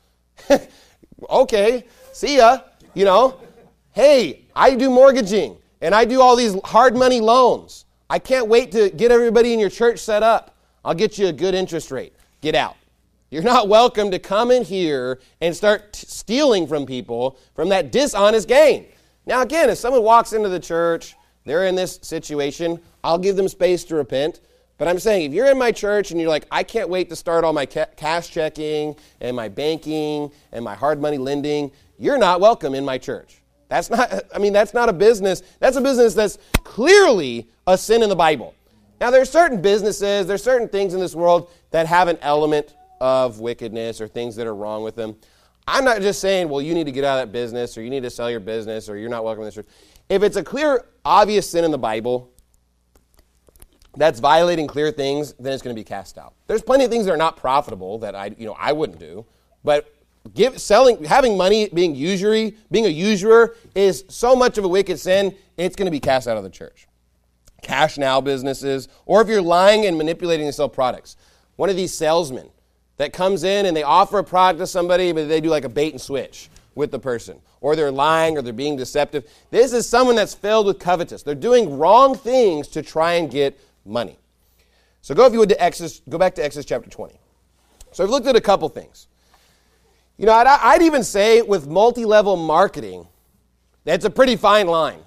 Speaker 1: Okay, see ya. You know, hey, I do mortgaging and I do all these hard money loans. I can't wait to get everybody in your church set up. I'll get you a good interest rate. Get out. You're not welcome to come in here and start t- stealing from people from that dishonest gain. Now, again, if someone walks into the church, they're in this situation, I'll give them space to repent. But I'm saying, if you're in my church and you're like, I can't wait to start all my ca- cash checking and my banking and my hard money lending, you're not welcome in my church. That's not, I mean, that's not a business. That's a business that's clearly a sin in the Bible. Now, there are certain businesses, there are certain things in this world that have an element of wickedness or things that are wrong with them. I'm not just saying, well, you need to get out of that business or you need to sell your business or you're not welcome in this church. If it's a clear, obvious sin in the Bible that's violating clear things, then it's going to be cast out. There's plenty of things that are not profitable that I, you know, I wouldn't do, but give, selling, having money, being usury, being a usurer is so much of a wicked sin, it's going to be cast out of the church. Cash now businesses, or if you're lying and manipulating to sell products. One of these salesmen that comes in and they offer a product to somebody, but they do like a bait and switch with the person. Or they're lying or they're being deceptive. This is someone that's filled with covetous. They're doing wrong things to try and get money. So go, if you would, to Exodus, go back to Exodus chapter twenty. So I've looked at a couple things. You know, I'd, I'd even say with multi-level marketing, that's a pretty fine line.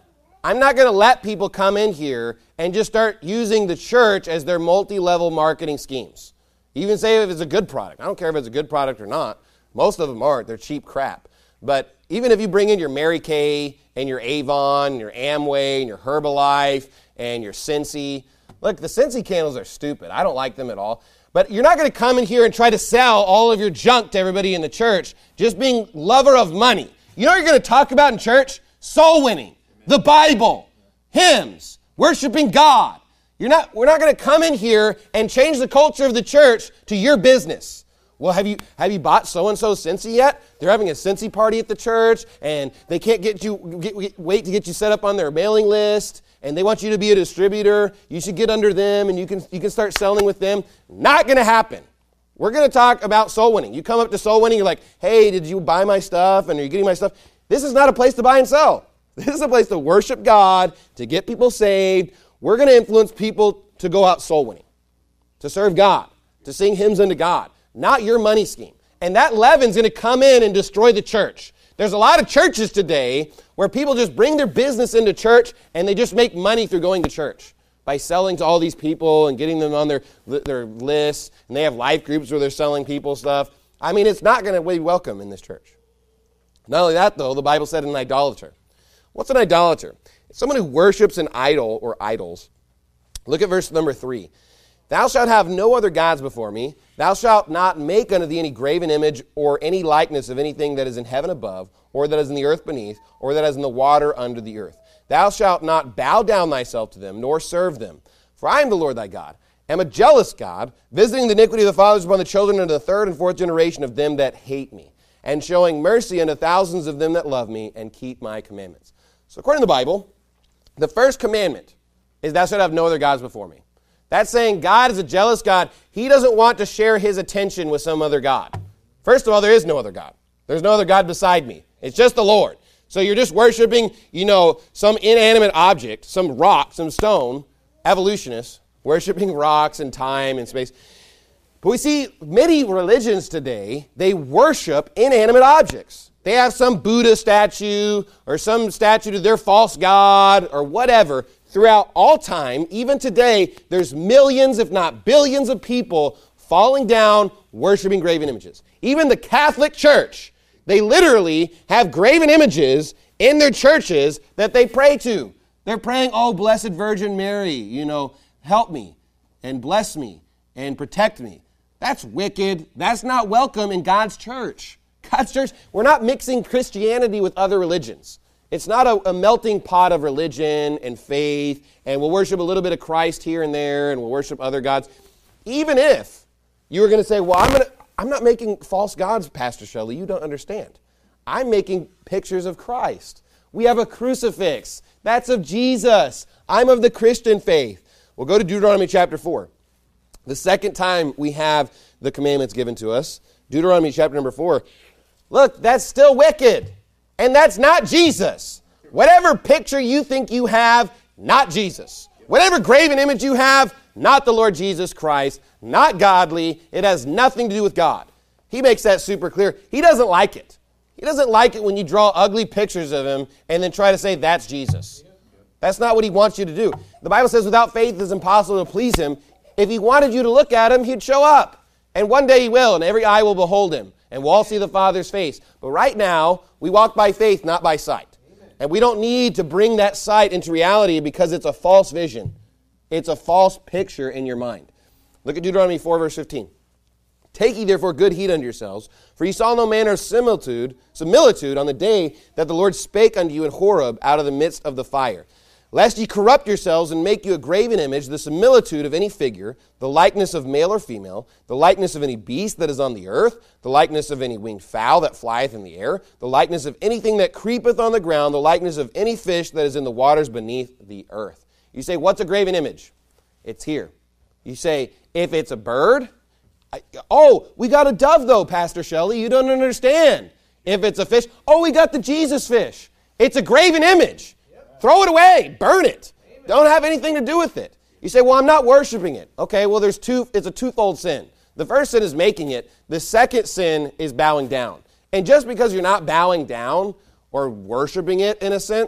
Speaker 1: I'm not going to let people come in here and just start using the church as their multi-level marketing schemes. Even say if it's a good product. I don't care if it's a good product or not. Most of them aren't. They're cheap crap. But even if you bring in your Mary Kay and your Avon, your Amway, and your Herbalife, and your Scentsy. Look, the Scentsy candles are stupid. I don't like them at all. But you're not going to come in here and try to sell all of your junk to everybody in the church just being lover of money. You know what you're going to talk about in church? Soul winning, the Bible, hymns, worshiping God. You're not, we're not going to come in here and change the culture of the church to your business. Well, have you have you bought so-and-so Scentsy yet? They're having a Scentsy party at the church, and they can't get you get, wait to get you set up on their mailing list, and they want you to be a distributor. You should get under them, and you can you can start selling with them. Not going to happen. We're going to talk about soul winning. You come up to soul winning, you're like, hey, did you buy my stuff, and are you getting my stuff? This is not a place to buy and sell. This is a place to worship God, to get people saved. We're going to influence people to go out soul winning, to serve God, to sing hymns unto God. Not your money scheme. And that leaven's going to come in and destroy the church. There's a lot of churches today where people just bring their business into church and they just make money through going to church by selling to all these people and getting them on their, their lists. And they have life groups where they're selling people stuff. I mean, it's not going to be welcome in this church. Not only that, though, the Bible said an idolater. What's an idolater? It's someone who worships an idol or idols. Look at verse number three. Thou shalt have no other gods before me. Thou shalt not make unto thee any graven image or any likeness of anything that is in heaven above, or that is in the earth beneath, or that is in the water under the earth. Thou shalt not bow down thyself to them, nor serve them. For I am the Lord thy God, am a jealous God, visiting the iniquity of the fathers upon the children unto the third and fourth generation of them that hate me, and showing mercy unto thousands of them that love me and keep my commandments. So according to the Bible, the first commandment is thou shalt have no other gods before me. That's saying God is a jealous God. He doesn't want to share his attention with some other God. First of all, there is no other God. There's no other God beside me. It's just the Lord. So you're just worshiping, you know, some inanimate object, some rock, some stone, evolutionists, worshiping rocks and time and space. But we see many religions today, they worship inanimate objects. They have some Buddha statue or some statue to their false god or whatever. Throughout all time, even today, there's millions, if not billions of people falling down worshiping graven images. Even the Catholic Church, they literally have graven images in their churches that they pray to. They're praying, oh, Blessed Virgin Mary, you know, help me and bless me and protect me. That's wicked. That's not welcome in God's church. God's church, we're not mixing Christianity with other religions. It's not a, a melting pot of religion and faith, and we'll worship a little bit of Christ here and there, and we'll worship other gods. Even if you were going to say, well, I'm going to, I'm not making false gods, Pastor Shelley, you don't understand. I'm making pictures of Christ. We have a crucifix. That's of Jesus. I'm of the Christian faith. We'll go to Deuteronomy chapter four. The second time we have the commandments given to us, Deuteronomy chapter number four. Look, that's still wicked. And that's not Jesus. Whatever picture you think you have, not Jesus. Whatever graven image you have, not the Lord Jesus Christ, not godly. It has nothing to do with God. He makes that super clear. He doesn't like it. He doesn't like it when you draw ugly pictures of him and then try to say that's Jesus. That's not what he wants you to do. The Bible says without faith it's impossible to please him. If he wanted you to look at him, he'd show up. And one day he will, and every eye will behold him. And we'll all see the Father's face. But right now, we walk by faith, not by sight. Amen. And we don't need to bring that sight into reality because it's a false vision. It's a false picture in your mind. Look at Deuteronomy four, verse fifteen. Take ye therefore good heed unto yourselves, for ye saw no manner of similitude, similitude on the day that the Lord spake unto you in Horeb out of the midst of the fire. Lest ye corrupt yourselves and make you a graven image, the similitude of any figure, the likeness of male or female, the likeness of any beast that is on the earth, the likeness of any winged fowl that flieth in the air, the likeness of anything that creepeth on the ground, the likeness of any fish that is in the waters beneath the earth. You say, what's a graven image? It's here. You say, if it's a bird, I, oh, we got a dove though, Pastor Shelley, you don't understand. If it's a fish, oh, we got the Jesus fish. It's a graven image. Throw it away. Burn it. Amen. Don't have anything to do with it. You say, well, I'm not worshiping it. Okay, well, there's two. It's a twofold sin. The first sin is making it. The second sin is bowing down. And just because you're not bowing down or worshiping it in a sense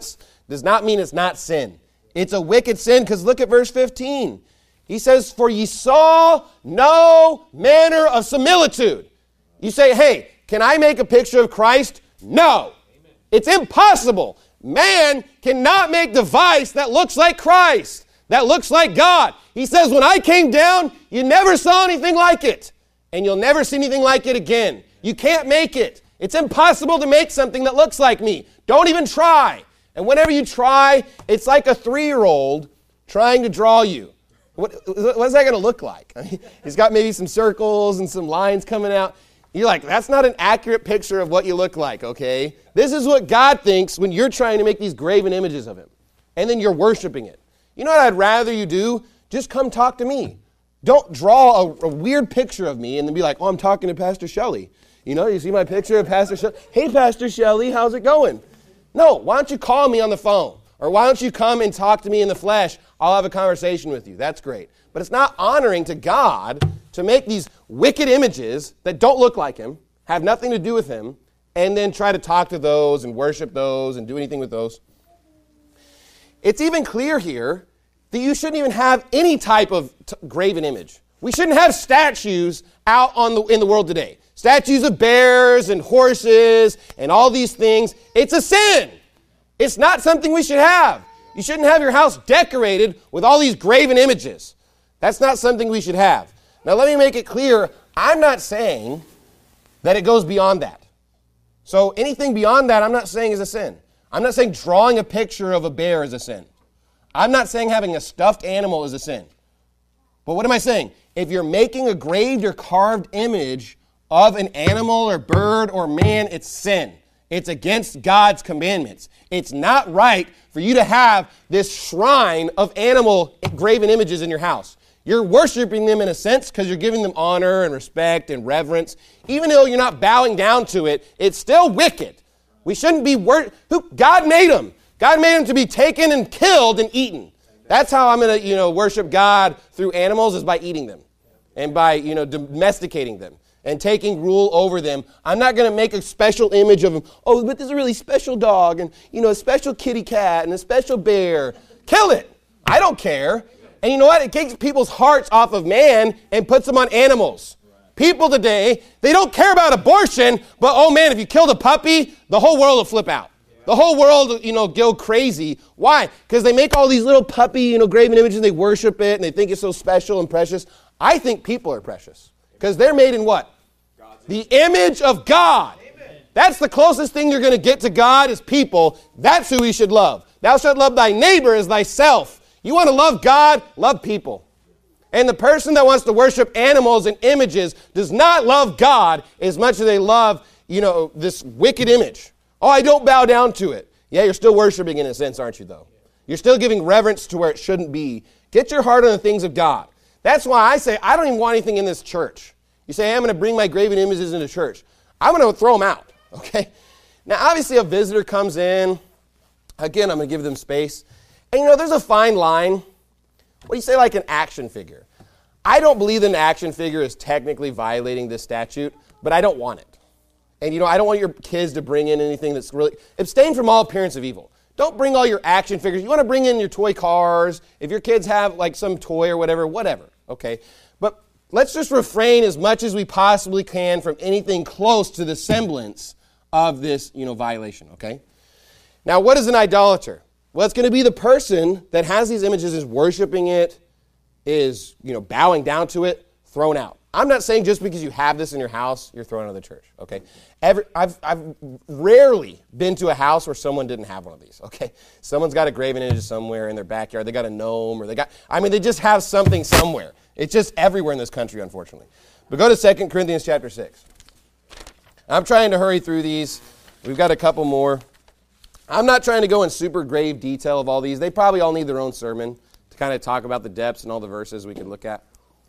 Speaker 1: does not mean it's not sin. It's a wicked sin, because look at verse fifteen. He says, for ye saw no manner of similitude. You say, hey, can I make a picture of Christ? No. Amen. It's impossible. Man cannot make the device that looks like Christ, that looks like God. He says, when I came down, you never saw anything like it, and you'll never see anything like it again. You can't make it. It's impossible to make something that looks like me. Don't even try. And whenever you try, it's like a three-year-old trying to draw you. What, what is that going to look like? I mean, he's got maybe some circles and some lines coming out. You're like, that's not an accurate picture of what you look like, okay? This is what God thinks when you're trying to make these graven images of him. And then you're worshiping it. You know what I'd rather you do? Just come talk to me. Don't draw a, a weird picture of me and then be like, oh, I'm talking to Pastor Shelley. You know, you see my picture of Pastor Shelley? Hey, Pastor Shelley, how's it going? No, why don't you call me on the phone? Or why don't you come and talk to me in the flesh? I'll have a conversation with you. That's great. But it's not honoring to God to make these wicked images that don't look like him, have nothing to do with him, and then try to talk to those and worship those and do anything with those. It's even clear here that you shouldn't even have any type of t- graven image. We shouldn't have statues out on the, in the world today. Statues of bears and horses and all these things. It's a sin. It's not something we should have. You shouldn't have your house decorated with all these graven images. That's not something we should have. Now let me make it clear, I'm not saying that it goes beyond that. So anything beyond that, I'm not saying is a sin. I'm not saying drawing a picture of a bear is a sin. I'm not saying having a stuffed animal is a sin. But what am I saying? If you're making a graved or carved image of an animal or bird or man, it's sin. It's against God's commandments. It's not right for you to have this shrine of animal graven images in your house. You're worshiping them in a sense because you're giving them honor and respect and reverence. Even though you're not bowing down to it, it's still wicked. We shouldn't be wor- who God made them. God made them to be taken and killed and eaten. That's how I'm going to, you know, worship God through animals, is by eating them and by, you know, domesticating them and taking rule over them. I'm not going to make a special image of them. Oh, but there's a really special dog and, you know, a special kitty cat and a special bear. Kill it. I don't care. And you know what? It takes people's hearts off of man and puts them on animals. People today, they don't care about abortion, but oh man, if you killed a puppy, the whole world will flip out. The whole world, you know, go crazy. Why? Because they make all these little puppy, you know, graven images, and they worship it, and they think it's so special and precious. I think people are precious because they're made in what? The image of God. Amen. That's the closest thing you're going to get to God is people. That's who we should love. Thou shalt love thy neighbor as thyself. You want to love God? Love people. And the person that wants to worship animals and images does not love God as much as they love, you know, this wicked image. Oh, I don't bow down to it. Yeah, you're still worshiping in a sense, aren't you, though? You're still giving reverence to where it shouldn't be. Get your heart on the things of God. That's why I say I don't even want anything in this church. You say, hey, I'm going to bring my graven images into church. I'm going to throw them out, okay? Now, obviously, a visitor comes in. Again, I'm going to give them space. And, you know, there's a fine line. What do you say, like an action figure? I don't believe that an action figure is technically violating this statute, but I don't want it. And, you know, I don't want your kids to bring in anything that's really... Abstain from all appearance of evil. Don't bring all your action figures. You want to bring in your toy cars. If your kids have, like, some toy or whatever, whatever, okay? But let's just refrain as much as we possibly can from anything close to the semblance of this, you know, violation, okay? Now, what is an idolater? Well, it's going to be the person that has these images, is worshiping it, is, you know, bowing down to it, thrown out. I'm not saying just because you have this in your house, you're thrown out of the church, okay? Every, I've, I've rarely been to a house where someone didn't have one of these, okay? Someone's got a graven image somewhere in their backyard. They got a gnome, or they got, I mean, they just have something somewhere. It's just everywhere in this country, unfortunately. But go to Second Corinthians chapter six. I'm trying to hurry through these. We've got a couple more. I'm not trying to go in super grave detail of all these. They probably all need their own sermon to kind of talk about the depths and all the verses we could look at.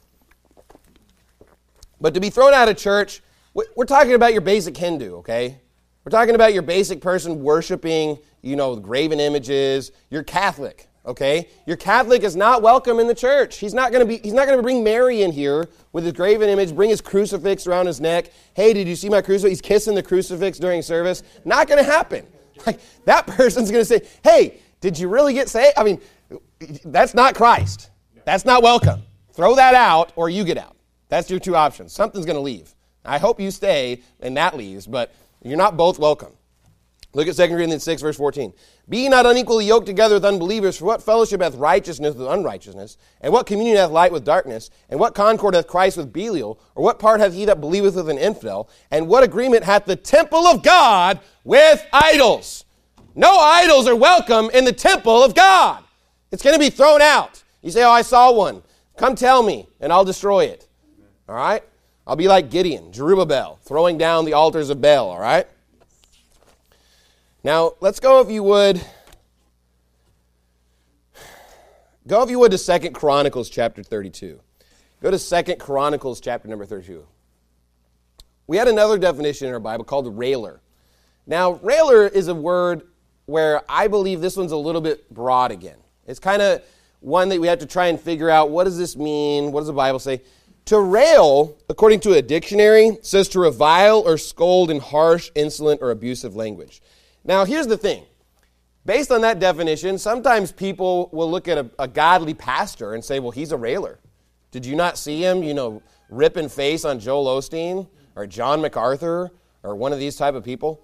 Speaker 1: But to be thrown out of church, we're talking about your basic Hindu, okay? We're talking about your basic person worshiping, you know, graven images. You're Catholic, okay? Your Catholic is not welcome in the church. He's not going to be. He's not going to bring Mary in here with his graven image, bring his crucifix around his neck. Hey, did you see my crucifix? He's kissing the crucifix during service. Not going to happen. Like, that person's going to say, hey, Did you really get saved? I mean, that's not Christ. That's not welcome. Throw that out or you get out. That's your two options. Something's going to leave. I hope you stay and that leaves, but you're not both welcome. Look at Second Corinthians six, verse fourteen. Be ye not unequally yoked together with unbelievers, for what fellowship hath righteousness with unrighteousness? And what communion hath light with darkness? And what concord hath Christ with Belial? Or what part hath he that believeth with an infidel? And what agreement hath the temple of God with idols? No idols are welcome in the temple of God. It's going to be thrown out. You say, oh, I saw one. Come tell me, and I'll destroy it. All right? I'll be like Gideon, Jerubbaal, throwing down the altars of Baal, all right? Now, let's go, if you would, go, if you would, to Second Chronicles chapter thirty-two. Go to Second Chronicles chapter number thirty-two. We had another definition in our Bible called railer. Now, railer is a word where I believe this one's a little bit broad again. It's kind of one that we have to try and figure out, what does this mean? What does the Bible say? To rail, according to a dictionary, says to revile or scold in harsh, insolent, or abusive language. Now, here's the thing. Based on that definition, sometimes people will look at a, a godly pastor and say, well, he's a railer. Did you not see him, you know, ripping face on Joel Osteen or John MacArthur or one of these type of people?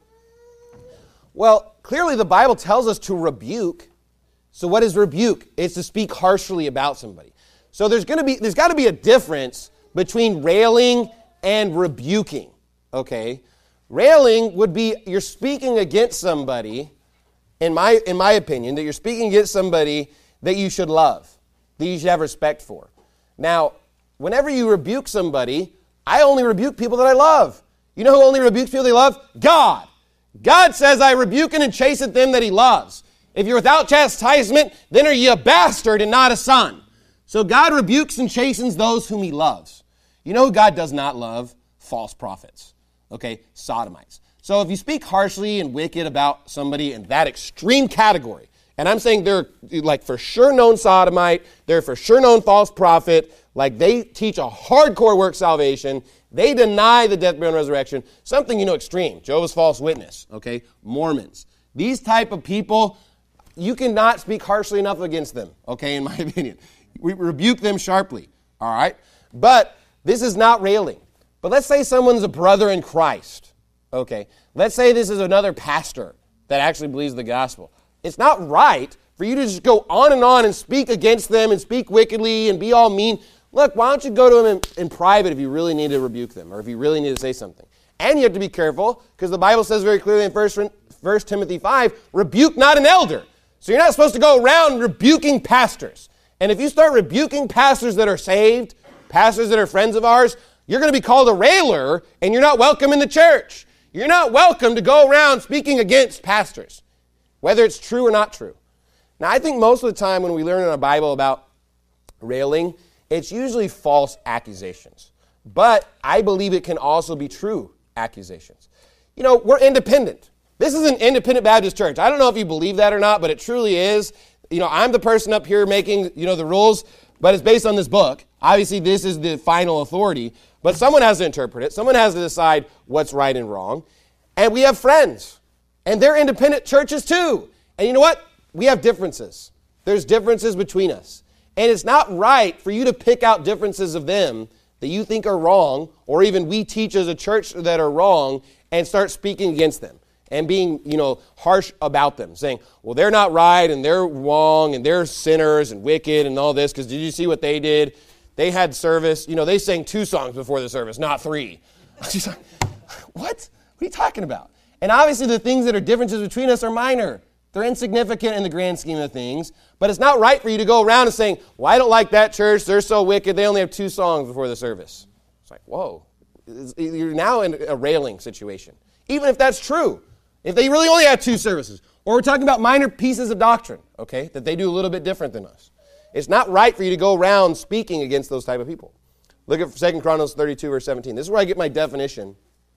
Speaker 1: Well, clearly the Bible tells us to rebuke. So what is rebuke? It's to speak harshly about somebody. So there's going to be, there's got to be a difference between railing and rebuking, okay? Railing would be you're speaking against somebody, in my in my opinion, that you're speaking against somebody that you should love, that you should have respect for. Now, whenever you rebuke somebody, I only rebuke people that I love. You know who only rebukes people they love? God. God says, I rebuke and chasten them that he loves. If you're without chastisement, then are ye a bastard and not a son. So God rebukes and chastens those whom he loves. You know who God does not love? False prophets. Okay, sodomites. So if you speak harshly and wicked about somebody in that extreme category, and I'm saying they're like for sure known sodomite, they're for sure known false prophet, like they teach a hardcore work salvation, they deny the death, burial, and resurrection, something, you know, extreme. Jehovah's false witness, okay, Mormons. These type of people, you cannot speak harshly enough against them, okay, in my opinion. We rebuke them sharply, all right? But this is not railing. But let's say someone's a brother in Christ, okay? Let's say this is another pastor that actually believes the gospel. It's not right for you to just go on and on and speak against them and speak wickedly and be all mean. Look, why don't you go to them in, in private if you really need to rebuke them or if you really need to say something? And you have to be careful because the Bible says very clearly in First Timothy five, rebuke not an elder. So you're not supposed to go around rebuking pastors. And if you start rebuking pastors that are saved, pastors that are friends of ours, you're going to be called a railer, and you're not welcome in the church. You're not welcome to go around speaking against pastors, whether it's true or not true. Now, I think most of the time when we learn in the Bible about railing, it's usually false accusations. But I believe it can also be true accusations. You know, we're independent. This is an independent Baptist church. I don't know if you believe that or not, but it truly is. You know, I'm the person up here making, you know, the rules, but it's based on this book. Obviously, this is the final authority, but someone has to interpret it. Someone has to decide what's right and wrong. And we have friends, and they're independent churches too. And you know what? We have differences. There's differences between us. And it's not right for you to pick out differences of them that you think are wrong, or even we teach as a church that are wrong, and start speaking against them and being, you know, harsh about them, saying, well, they're not right, and they're wrong, and they're sinners and wicked and all this, because did you see what they did? They had service. You know, they sang two songs before the service, not three. She's like, what? What are you talking about? And obviously the things that are differences between us are minor. They're insignificant in the grand scheme of things. But it's not right for you to go around and saying, well, I don't like that church. They're so wicked. They only have two songs before the service. It's like, whoa. You're now in a railing situation. Even if that's true. If they really only have two services. Or we're talking about minor pieces of doctrine, okay, that they do a little bit different than us. It's not right for you to go around speaking against those type of people. Look at Second Chronicles thirty-two, verse seventeen. This is where I get my definition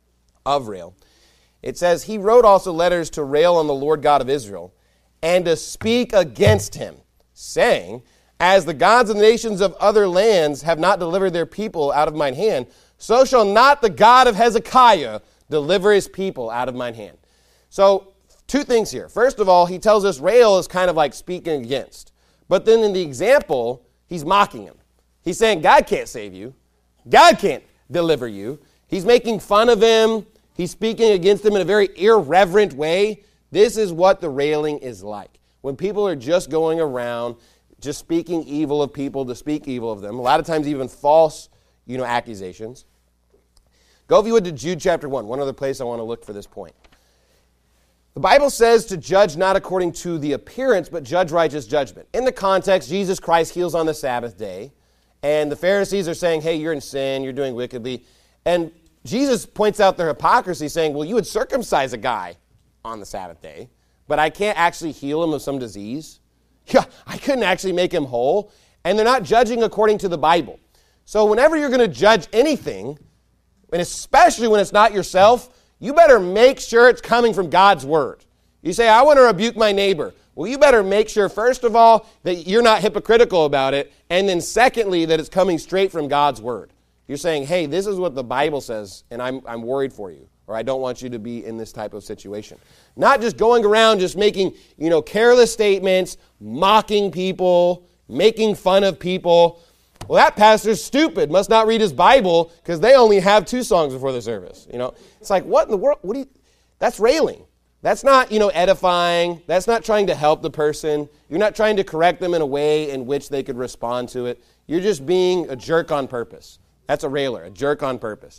Speaker 1: of rail. It says, he wrote also letters to rail on the Lord God of Israel and to speak against him, saying, as the gods of the nations of other lands have not delivered their people out of mine hand, so shall not the God of Hezekiah deliver his people out of mine hand. So two things here. First of all, he tells us rail is kind of like speaking against. But then in the example, he's mocking him. He's saying God can't save you. God can't deliver you. He's making fun of him. He's speaking against him in a very irreverent way. This is what the railing is like. When people are just going around, just speaking evil of people to speak evil of them, a lot of times even false, you know, accusations. Go, if you would, to Jude chapter one, one other place I want to look for this point. The Bible says to judge not according to the appearance, but judge righteous judgment. In the context, Jesus Christ heals on the Sabbath day, and the Pharisees are saying, hey, you're in sin, you're doing wickedly. And Jesus points out their hypocrisy, saying, well, you would circumcise a guy on the Sabbath day, but I can't actually heal him of some disease. Yeah, I couldn't actually make him whole. And they're not judging according to the Bible. So whenever you're going to judge anything, and especially when it's not yourself, you better make sure it's coming from God's word. You say, I want to rebuke my neighbor. Well, you better make sure, first of all, that you're not hypocritical about it, and then secondly, that it's coming straight from God's word. You're saying, hey, this is what the Bible says, and I'm, I'm worried for you, or I don't want you to be in this type of situation. Not just going around just making, you know, careless statements, mocking people, making fun of people. Well, that pastor's stupid, must not read his Bible because they only have two songs before the service. You know, it's like, what in the world? What do you? That's railing. That's not, you know, edifying. That's not trying to help the person. You're not trying to correct them in a way in which they could respond to it. You're just being a jerk on purpose. That's a railer, a jerk on purpose.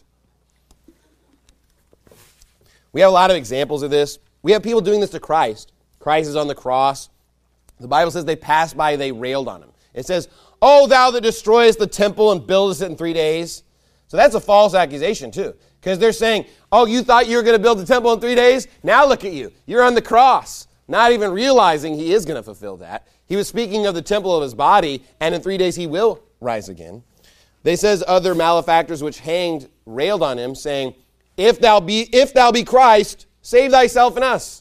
Speaker 1: We have a lot of examples of this. We have people doing this to Christ. Christ is on the cross. The Bible says they passed by, they railed on him. It says, "O thou that destroyest the temple and buildest it in three days." So that's a false accusation too. Because they're saying, oh, you thought you were going to build the temple in three days? Now look at you. You're on the cross. Not even realizing he is going to fulfill that. He was speaking of the temple of his body, and in three days he will rise again. They says other malefactors which hanged railed on him, saying, If thou be if thou be Christ, save thyself and us.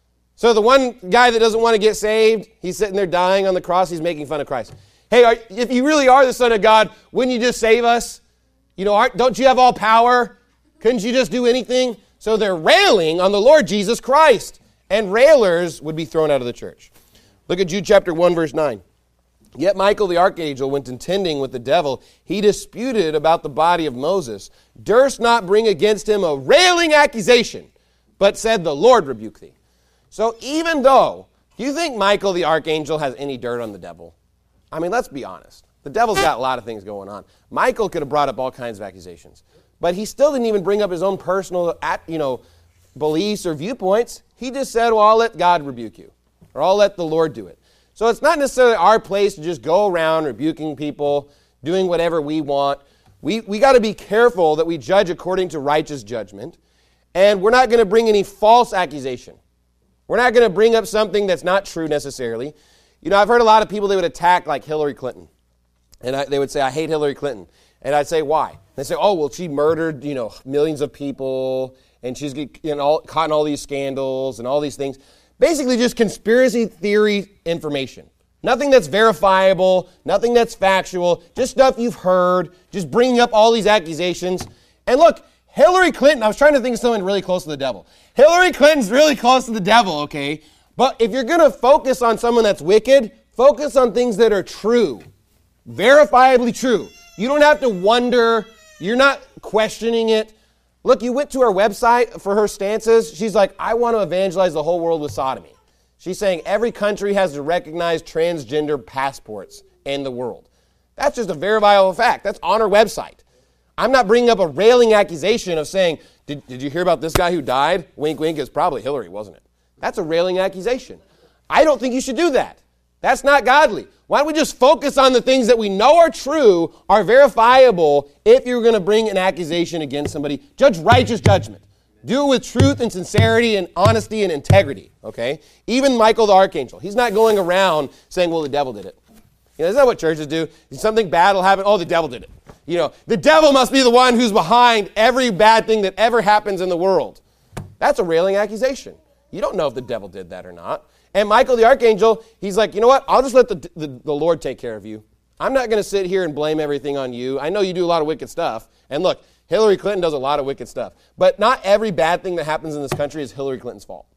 Speaker 1: So the one guy that doesn't want to get saved, he's sitting there dying on the cross, he's making fun of Christ. Hey, are, if you really are the Son of God, wouldn't you just save us? You know, aren't, don't you have all power? Couldn't you just do anything? So they're railing on the Lord Jesus Christ. And railers would be thrown out of the church. Look at Jude chapter one, verse nine. Yet Michael the archangel, when contending with the devil, he disputed about the body of Moses, durst not bring against him a railing accusation, but said, The Lord rebuke thee. So even though, do you think Michael the archangel has any dirt on the devil? I mean, let's be honest. The devil's got a lot of things going on. Michael could have brought up all kinds of accusations. But he still didn't even bring up his own personal, you know, beliefs or viewpoints. He just said, well, I'll let God rebuke you. Or I'll let the Lord do it. So it's not necessarily our place to just go around rebuking people, doing whatever we want. We we got to be careful that we judge according to righteous judgment. And we're not going to bring any false accusation. We're not going to bring up something that's not true necessarily. You know, I've heard a lot of people, they would attack like Hillary Clinton. And I, they would say, I hate Hillary Clinton. And I'd say, why? They say, oh, well, she murdered, you know, millions of people, and she's you know, caught in all these scandals and all these things. Basically just conspiracy theory information. Nothing that's verifiable, nothing that's factual, just stuff you've heard, just bringing up all these accusations. And look, Hillary Clinton, I was trying to think of someone really close to the devil. Hillary Clinton's really close to the devil, okay? But if you're going to focus on someone that's wicked, focus on things that are true, verifiably true. You don't have to wonder. You're not questioning it. Look, you went to her website for her stances. She's like, I want to evangelize the whole world with sodomy. She's saying every country has to recognize transgender passports in the world. That's just a verifiable fact. That's on her website. I'm not bringing up a railing accusation of saying, did, did you hear about this guy who died? Wink, wink, it's probably Hillary, wasn't it? That's a railing accusation. I don't think you should do that. That's not godly. Why don't we just focus on the things that we know are true, are verifiable, if you're going to bring an accusation against somebody. Judge righteous judgment. Do it with truth and sincerity and honesty and integrity, okay? Even Michael the archangel, he's not going around saying, well, the devil did it. You know, isn't that what churches do? Something bad will happen, oh, the devil did it. You know, the devil must be the one who's behind every bad thing that ever happens in the world. That's a railing accusation. You don't know if the devil did that or not. And Michael the archangel, he's like, you know what? I'll just let the, the, the Lord take care of you. I'm not going to sit here and blame everything on you. I know you do a lot of wicked stuff. And look, Hillary Clinton does a lot of wicked stuff. But not every bad thing that happens in this country is Hillary Clinton's fault.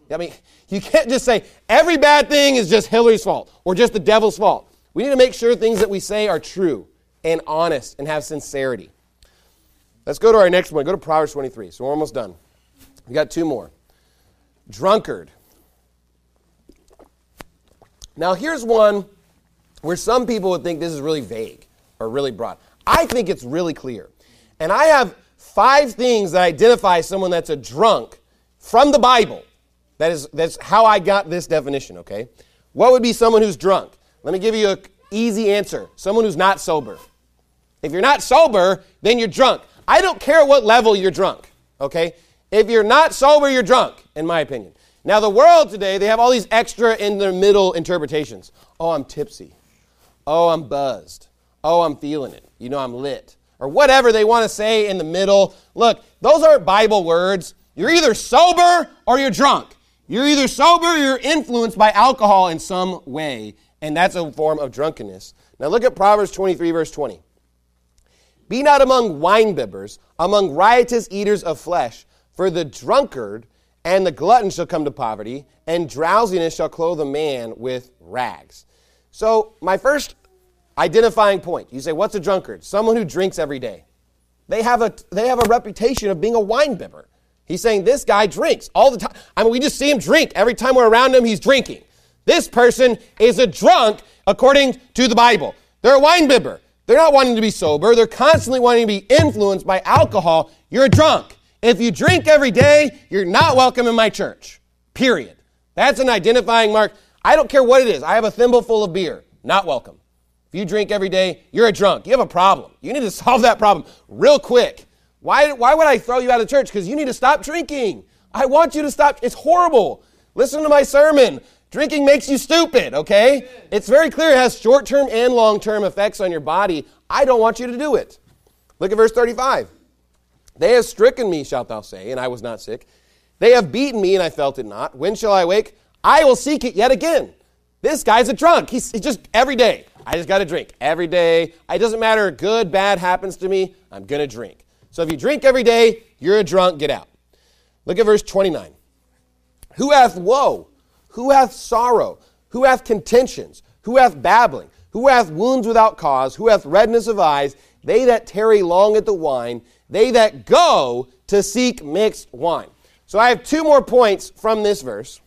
Speaker 1: I mean, you can't just say every bad thing is just Hillary's fault or just the devil's fault. We need to make sure things that we say are true and honest and have sincerity. Let's go to our next one. Go to Proverbs twenty-three. So we're almost done. We got two more. Drunkard. Now here's one where some people would think this is really vague or really broad. I think it's really clear. And I have five things that identify someone that's a drunk from the Bible. That is, that's how I got this definition, okay? What would be someone who's drunk? Let me give you an easy answer. Someone who's not sober. If you're not sober, then you're drunk. I don't care what level you're drunk, okay? If you're not sober, you're drunk, in my opinion. Now, the world today, they have all these extra in the middle interpretations. Oh, I'm tipsy. Oh, I'm buzzed. Oh, I'm feeling it. You know, I'm lit. Or whatever they want to say in the middle. Look, those aren't Bible words. You're either sober or you're drunk. You're either sober or you're influenced by alcohol in some way. And that's a form of drunkenness. Now look at Proverbs twenty-three, verse twenty. Be not among winebibbers, among riotous eaters of flesh, for the drunkard and the glutton shall come to poverty, and drowsiness shall clothe a man with rags. So my first identifying point, you say, what's a drunkard? Someone who drinks every day. They have a they have a reputation of being a winebibber. He's saying this guy drinks all the time. I mean, we just see him drink. Every time we're around him, he's drinking. This person is a drunk according to the Bible. They're a winebibber. They're not wanting to be sober. They're constantly wanting to be influenced by alcohol. You're a drunk. If you drink every day, you're not welcome in my church. Period. That's an identifying mark. I don't care what it is. I have a thimble full of beer. Not welcome. If you drink every day, you're a drunk. You have a problem. You need to solve that problem real quick. Why, why would I throw you out of church? Because you need to stop drinking. I want you to stop. It's horrible. Listen to my sermon. Drinking makes you stupid, okay? It's very clear it has short-term and long-term effects on your body. I don't want you to do it. Look at verse thirty-five. They have stricken me, shalt thou say, and I was not sick. They have beaten me, and I felt it not. When shall I wake? I will seek it yet again. This guy's a drunk. He's, he's just every day. I just got to drink every day. It doesn't matter, good, bad happens to me. I'm going to drink. So if you drink every day, you're a drunk. Get out. Look at verse twenty-nine. Who hath woe? Who hath sorrow? Who hath contentions? Who hath babbling? Who hath wounds without cause? Who hath redness of eyes? They that tarry long at the wine. They that go to seek mixed wine. So I have two more points from this verse.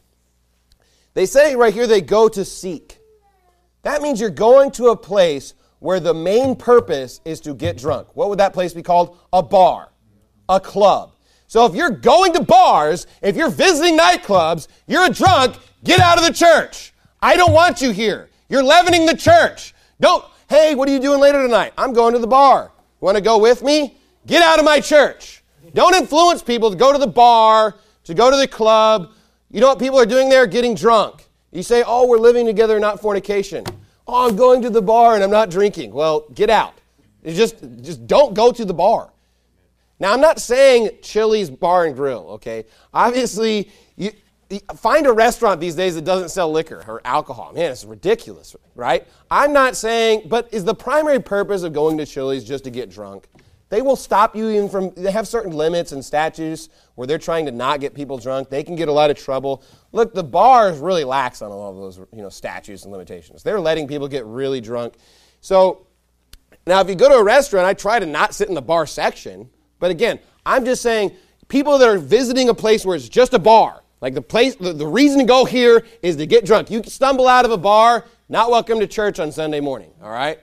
Speaker 1: They say right here they go to seek. That means you're going to a place where the main purpose is to get drunk. What would that place be called? A bar, a club. So if you're going to bars, if you're visiting nightclubs, you're a drunk, get out of the church. I don't want you here. You're leavening the church. Don't, hey, what are you doing later tonight? I'm going to the bar. Want to go with me? Get out of my church. Don't influence people to go to the bar, to go to the club. You know what people are doing there? Getting drunk. You say, oh, we're living together, not fornication. Oh, I'm going to the bar and I'm not drinking. Well, get out. It's just, just don't go to the bar. Now, I'm not saying Chili's Bar and Grill, okay? Obviously, you, you find a restaurant these days that doesn't sell liquor or alcohol. Man, it's ridiculous, right? I'm not saying, but is the primary purpose of going to Chili's just to get drunk? They will stop you even from, they have certain limits and statutes where they're trying to not get people drunk. They can get a lot of trouble. Look, the bar is really lax on a lot of those, you know, statutes and limitations. They're letting people get really drunk. So now if you go to a restaurant, I try to not sit in the bar section. But again, I'm just saying people that are visiting a place where it's just a bar, like the place, the, the reason to go here is to get drunk. You stumble out of a bar, not welcome to church on Sunday morning, all right?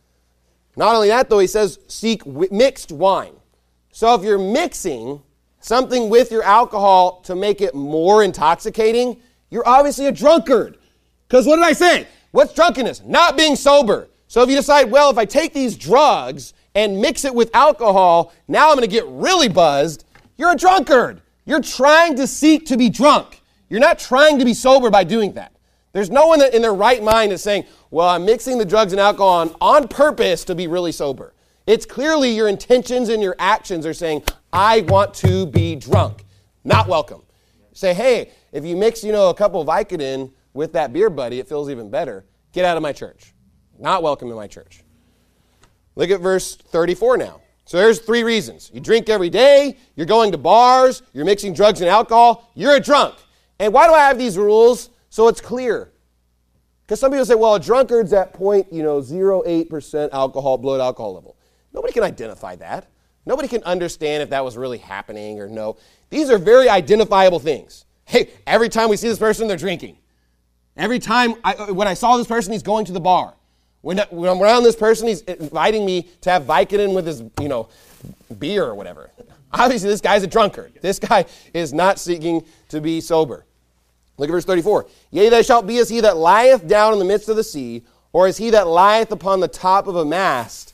Speaker 1: Not only that, though, he says, seek w- mixed wine. So if you're mixing something with your alcohol to make it more intoxicating, you're obviously a drunkard. Because what did I say? What's drunkenness? Not being sober. So if you decide, well, if I take these drugs and mix it with alcohol, now I'm going to get really buzzed, you're a drunkard. You're trying to seek to be drunk. You're not trying to be sober by doing that. There's no one that in their right mind is saying, well, I'm mixing the drugs and alcohol on, on purpose to be really sober. It's clearly your intentions and your actions are saying, I want to be drunk. Not welcome. Say, hey, if you mix, you know, a couple of Vicodin with that beer buddy, it feels even better. Get out of my church. Not welcome in my church. Look at verse thirty-four now. So there's three reasons. You drink every day, you're going to bars, you're mixing drugs and alcohol, you're a drunk. And why do I have these rules? So it's clear. Because some people say, well, a drunkard's at point, you know, zero point eight percent alcohol, blood alcohol level. Nobody can identify that. Nobody can understand if that was really happening or no. These are very identifiable things. Hey, every time we see this person, they're drinking. Every time, I, when I saw this person, he's going to the bar. When, when I'm around this person, he's inviting me to have Vicodin with his, you know, beer or whatever. Obviously, this guy's a drunkard. This guy is not seeking to be sober. Look at verse thirty-four. Yea, thou shalt be as he that lieth down in the midst of the sea, or as he that lieth upon the top of a mast.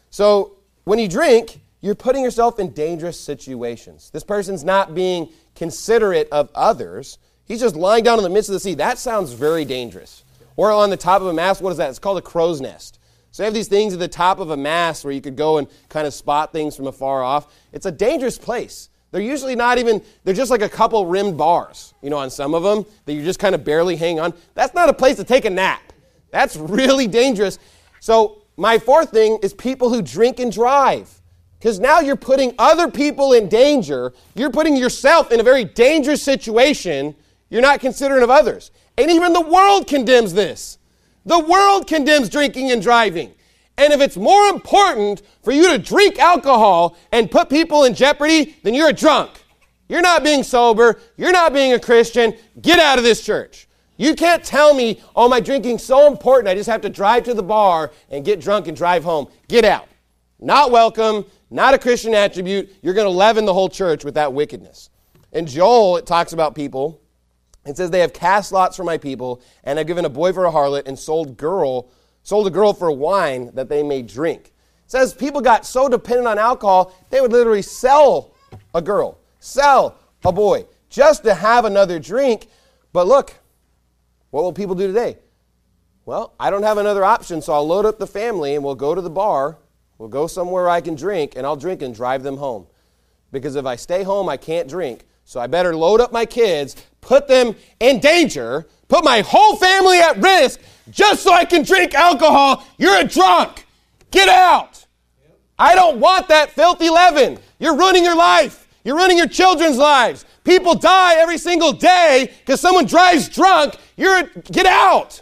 Speaker 1: So when you drink, you're putting yourself in dangerous situations. This person's not being considerate of others. He's just lying down in the midst of the sea. That sounds very dangerous. Or on the top of a mast, what is that? It's called a crow's nest. So you have these things at the top of a mast where you could go and kind of spot things from afar off. It's a dangerous place. They're usually not even, they're just like a couple rimmed bars, you know, on some of them that you just kind of barely hang on. That's not a place to take a nap. That's really dangerous. So my fourth thing is people who drink and drive. Because now you're putting other people in danger. You're putting yourself in a very dangerous situation. You're not considerate of others. And even the world condemns this. The world condemns drinking and driving. And if it's more important for you to drink alcohol and put people in jeopardy, then you're a drunk. You're not being sober. You're not being a Christian. Get out of this church. You can't tell me, oh, my drinking's so important, I just have to drive to the bar and get drunk and drive home. Get out. Not welcome. Not a Christian attribute. You're going to leaven the whole church with that wickedness. In Joel, it talks about people. It says, they have cast lots for my people, and have given a boy for a harlot, and sold girl, sold a girl for wine that they may drink. It says people got so dependent on alcohol, they would literally sell a girl, sell a boy, just to have another drink. But look, what will people do today? Well, I don't have another option, so I'll load up the family, and we'll go to the bar. We'll go somewhere I can drink, and I'll drink and drive them home. Because if I stay home, I can't drink. So I better load up my kids, put them in danger, put my whole family at risk, just so I can drink alcohol. You're a drunk. Get out. I don't want that filthy leaven. You're ruining your life. You're ruining your children's lives. People die every single day because someone drives drunk. You're a, get out.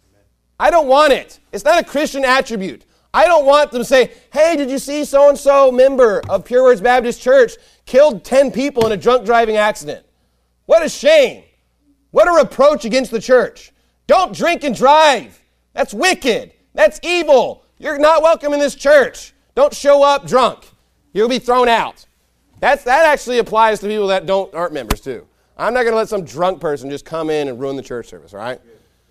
Speaker 1: I don't want it. It's not a Christian attribute. I don't want them to say, hey, did you see so-and-so member of Pure Words Baptist Church killed ten people in a drunk driving accident? What a shame. What a reproach against the church. Don't drink and drive. That's wicked. That's evil. You're not welcome in this church. Don't show up drunk. You'll be thrown out. That's, that actually applies to people that don't aren't members too. I'm not going to let some drunk person just come in and ruin the church service, all right?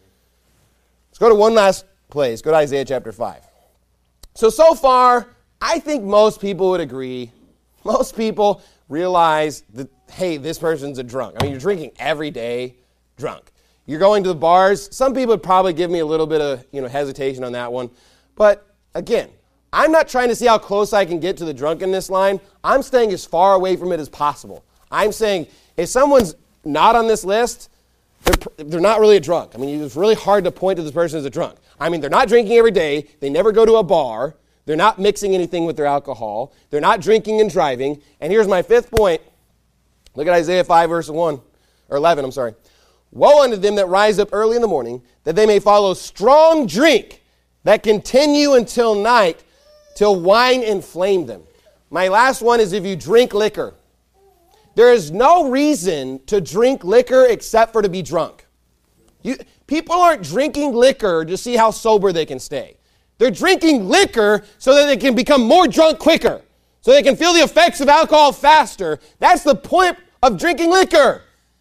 Speaker 1: Let's go to one last place. Go to Isaiah chapter five. So, so far, I think most people would agree. Most people realize that, hey, this person's a drunk. I mean, you're drinking every day, drunk. You're going to the bars. Some people would probably give me a little bit of, you know, hesitation on that one. But, again, I'm not trying to see how close I can get to the drunkenness line. I'm staying as far away from it as possible. I'm saying if someone's not on this list, they're, they're not really a drunk. I mean, it's really hard to point to this person as a drunk. I mean, they're not drinking every day. They never go to a bar. They're not mixing anything with their alcohol. They're not drinking and driving. And here's my fifth point. Look at Isaiah five, verse one, or eleven, I'm sorry. Woe unto them that rise up early in the morning, that they may follow strong drink, that continue until night, till wine inflame them. My last one is if you drink liquor. There is no reason to drink liquor except for to be drunk. You, people aren't drinking liquor to see how sober they can stay. They're drinking liquor so that they can become more drunk quicker, so they can feel the effects of alcohol faster. That's the point of drinking liquor.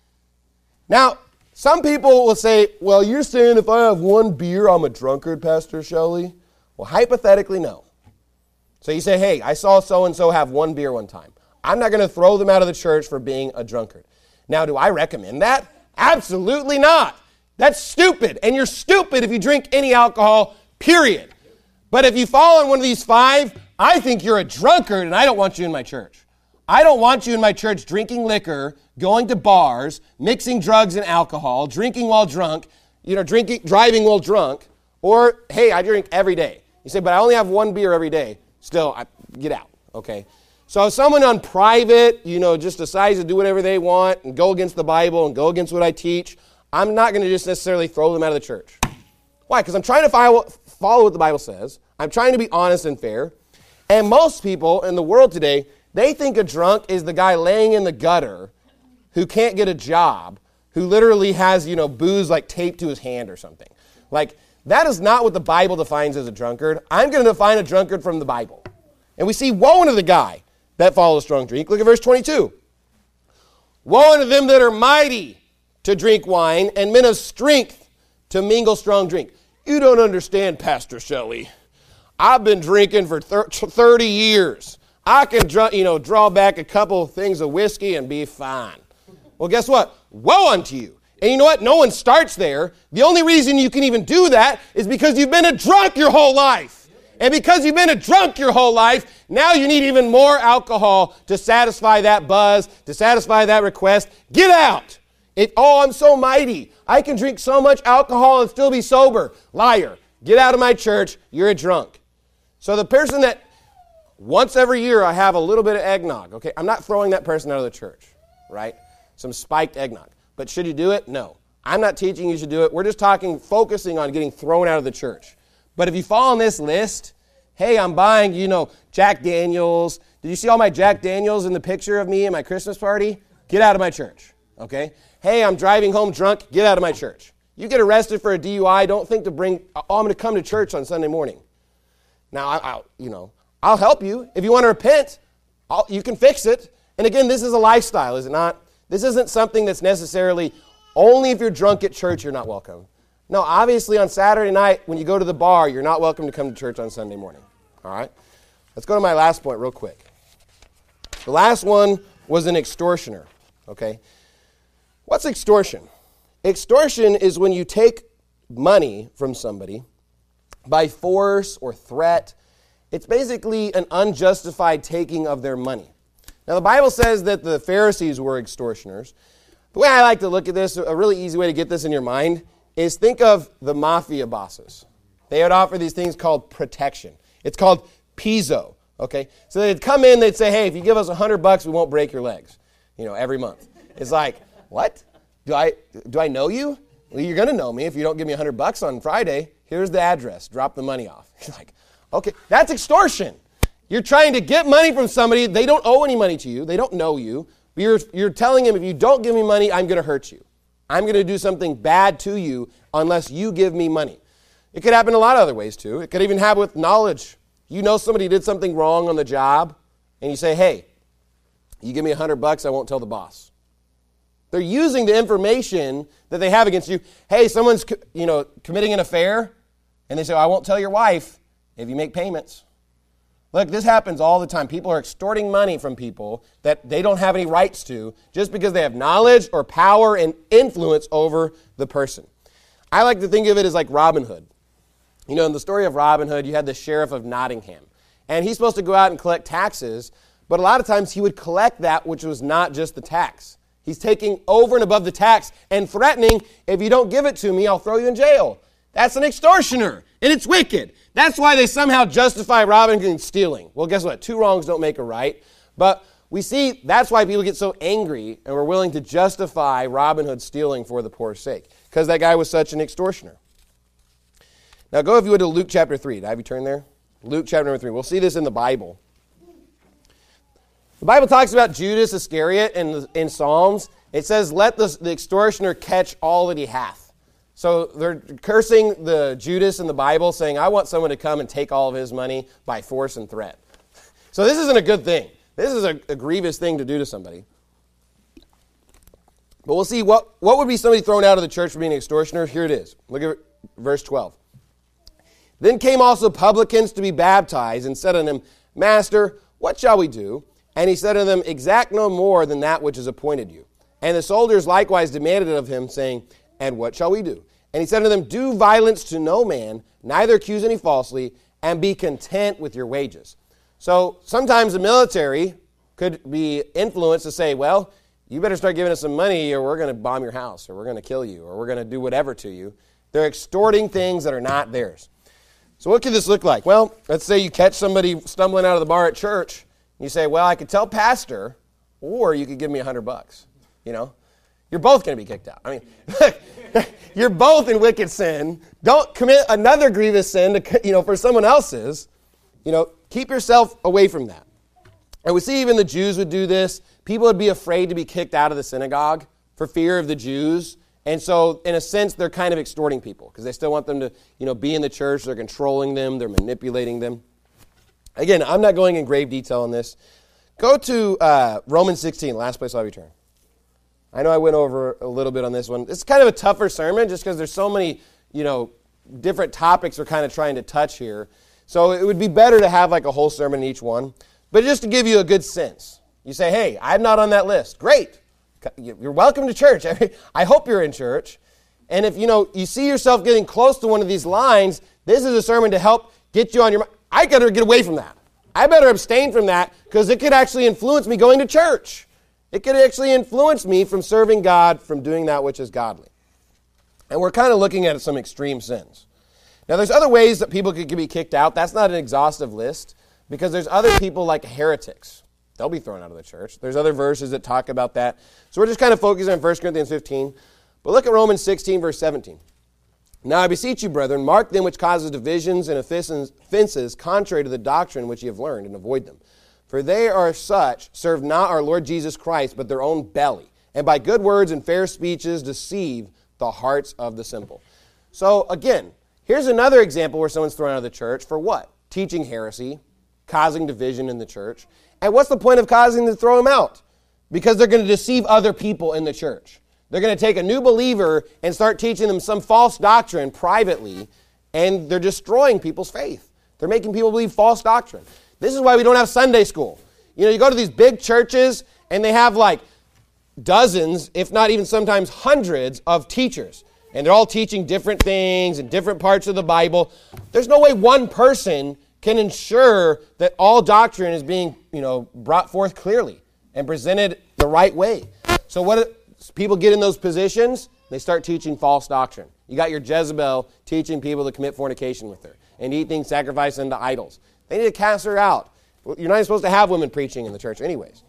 Speaker 1: Now, some people will say, well, you're saying if I have one beer, I'm a drunkard, Pastor Shelley? Well, hypothetically, no. So you say, hey, I saw so-and-so have one beer one time. I'm not going to throw them out of the church for being a drunkard. Now, do I recommend that? Absolutely not. That's stupid. And you're stupid if you drink any alcohol, period. But if you fall on one of these five, I think you're a drunkard and I don't want you in my church. I don't want you in my church drinking liquor, going to bars, mixing drugs and alcohol, drinking while drunk, you know, drinking, driving while drunk, or, hey, I drink every day. You say, but I only have one beer every day. Still, I, get out, okay?
Speaker 2: So if someone on private, you know, just decides to do whatever they want and go against the Bible and go against what I teach, I'm not going to just necessarily throw them out of the church. Why? Because I'm trying to follow, follow what the Bible says. I'm trying to be honest and fair. And most people in the world today, they think a drunk is the guy laying in the gutter who can't get a job, who literally has, you know, booze like taped to his hand or something. Like, that is not what the Bible defines as a drunkard. I'm going to define a drunkard from the Bible. And we see woe unto the guy that follows strong drink. Look at verse twenty-two. Woe unto them that are mighty to drink wine, and men of strength to mingle strong drink. You don't understand, Pastor Shelley. I've been drinking for thirty years. I can you know, draw back a couple things of whiskey and be fine. Well, guess what? Woe unto you. And you know what? No one starts there. The only reason you can even do that is because you've been a drunk your whole life. And because you've been a drunk your whole life, now you need even more alcohol to satisfy that buzz, to satisfy that request. Get out. It, oh, I'm so mighty. I can drink so much alcohol and still be sober. Liar. Get out of my church. You're a drunk. So the person that once every year I have a little bit of eggnog, okay? I'm not throwing that person out of the church, right? Some spiked eggnog. But should you do it? No. I'm not teaching you should do it. We're just talking, focusing on getting thrown out of the church. But if you fall on this list, hey, I'm buying, you know, Jack Daniels. Did you see all my Jack Daniels in the picture of me in my Christmas party? Get out of my church, okay? Hey, I'm driving home drunk. Get out of my church. You get arrested for a D U I, don't think to bring, oh, I'm going to come to church on Sunday morning. Now, I, I'll, you know, I'll help you. If you want to repent, I'll, you can fix it. And again, this is a lifestyle, is it not? This isn't something that's necessarily only if you're drunk at church, you're not welcome. No, obviously on Saturday night when you go to the bar, you're not welcome to come to church on Sunday morning. All right? Let's go to my last point real quick. The last one was an extortioner. Okay? What's extortion? Extortion is when you take money from somebody by force or threat. It's basically an unjustified taking of their money. Now, the Bible says that the Pharisees were extortioners. The way I like to look at this, a really easy way to get this in your mind, is think of the mafia bosses. They would offer these things called protection. It's called pizzo, okay? So they'd come in, they'd say, hey, if you give us a hundred bucks, we won't break your legs, you know, every month. It's like, what? Do I do I know you? Well, you're going to know me if you don't give me a hundred bucks on Friday. Here's the address. Drop the money off. You're like, okay, that's extortion. You're trying to get money from somebody. They don't owe any money to you. They don't know you. You're, you're telling them, if you don't give me money, I'm going to hurt you. I'm going to do something bad to you unless you give me money. It could happen a lot of other ways, too. It could even happen with knowledge. You know somebody did something wrong on the job, and you say, hey, you give me a hundred bucks, I won't tell the boss. They're using the information that they have against you. Hey, someone's you know committing an affair, and they say, I won't tell your wife if you make payments. Look, this happens all the time. People are extorting money from people that they don't have any rights to just because they have knowledge or power and influence over the person. I like to think of it as like Robin Hood. You know, in the story of Robin Hood, you had the sheriff of Nottingham. And he's supposed to go out and collect taxes, but a lot of times he would collect that which was not just the tax. He's taking over and above the tax and threatening, if you don't give it to me, I'll throw you in jail. That's an extortioner, and it's wicked. That's why they somehow justify Robin Hood stealing. Well, guess what? Two wrongs don't make a right. But we see that's why people get so angry and were willing to justify Robin Hood stealing for the poor's sake, because that guy was such an extortioner. Now go, if you would, to Luke chapter three. Did I have you turn there? Luke chapter number three. We'll see this in the Bible. The Bible talks about Judas Iscariot in, in Psalms. It says, let the, the extortioner catch all that he hath. So they're cursing the Judas in the Bible, saying, I want someone to come and take all of his money by force and threat. So this isn't a good thing. This is a, a grievous thing to do to somebody. But we'll see what, what would be somebody thrown out of the church for being an extortioner. Here it is. Look at verse twelve. Then came also publicans to be baptized, and said unto him, Master, what shall we do? And he said unto them, Exact no more than that which is appointed you. And the soldiers likewise demanded of him, saying, And what shall we do? And he said unto them, Do violence to no man, neither accuse any falsely, and be content with your wages. So sometimes the military could be influenced to say, well, you better start giving us some money or we're going to bomb your house or we're going to kill you or we're going to do whatever to you. They're extorting things that are not theirs. So what could this look like? Well, let's say you catch somebody stumbling out of the bar at church. You say, well, I could tell pastor, or you could give me a hundred bucks. You know, you're both going to be kicked out. I mean, you're both in wicked sin. Don't commit another grievous sin to, you know, for someone else's. You know, keep yourself away from that. And we see even the Jews would do this. People would be afraid to be kicked out of the synagogue for fear of the Jews. And so, in a sense, they're kind of extorting people because they still want them to, you know, be in the church. They're controlling them. They're manipulating them. Again, I'm not going in grave detail on this. Go to uh, Romans sixteen, last place I'll have you turn. I know I went over a little bit on this one. It's kind of a tougher sermon just because there's so many, you know, different topics we're kind of trying to touch here. So it would be better to have like a whole sermon in each one. But just to give you a good sense, you say, hey, I'm not on that list. Great. You're welcome to church. I hope you're in church. And if, you know, you see yourself getting close to one of these lines, this is a sermon to help get you on your mind. I got to get away from that. I better abstain from that because it could actually influence me going to church. It could actually influence me from serving God, from doing that which is godly. And we're kind of looking at some extreme sins. Now, there's other ways that people could be kicked out. That's not an exhaustive list because there's other people like heretics. They'll be thrown out of the church. There's other verses that talk about that. So we're just kind of focusing on First Corinthians fifteen. But look at Romans sixteen, verse seventeen. Now I beseech you, brethren, mark them which causes divisions and offenses contrary to the doctrine which ye have learned, and avoid them. For they are such, serve not our Lord Jesus Christ, but their own belly, and by good words and fair speeches deceive the hearts of the simple. So again, here's another example where someone's thrown out of the church for what? Teaching heresy, causing division in the church. And what's the point of causing them to throw them out? Because they're going to deceive other people in the church. They're going to take a new believer and start teaching them some false doctrine privately, and they're destroying people's faith. They're making people believe false doctrine. This is why we don't have Sunday school. You know, you go to these big churches, and they have like dozens, if not even sometimes hundreds, of teachers. And they're all teaching different things and different parts of the Bible. There's no way one person can ensure that all doctrine is being, you know, brought forth clearly and presented the right way. So what people get in those positions, they start teaching false doctrine. You got your Jezebel teaching people to commit fornication with her and eat things sacrificed unto idols. They need to cast her out. You're not even supposed to have women preaching in the church anyways.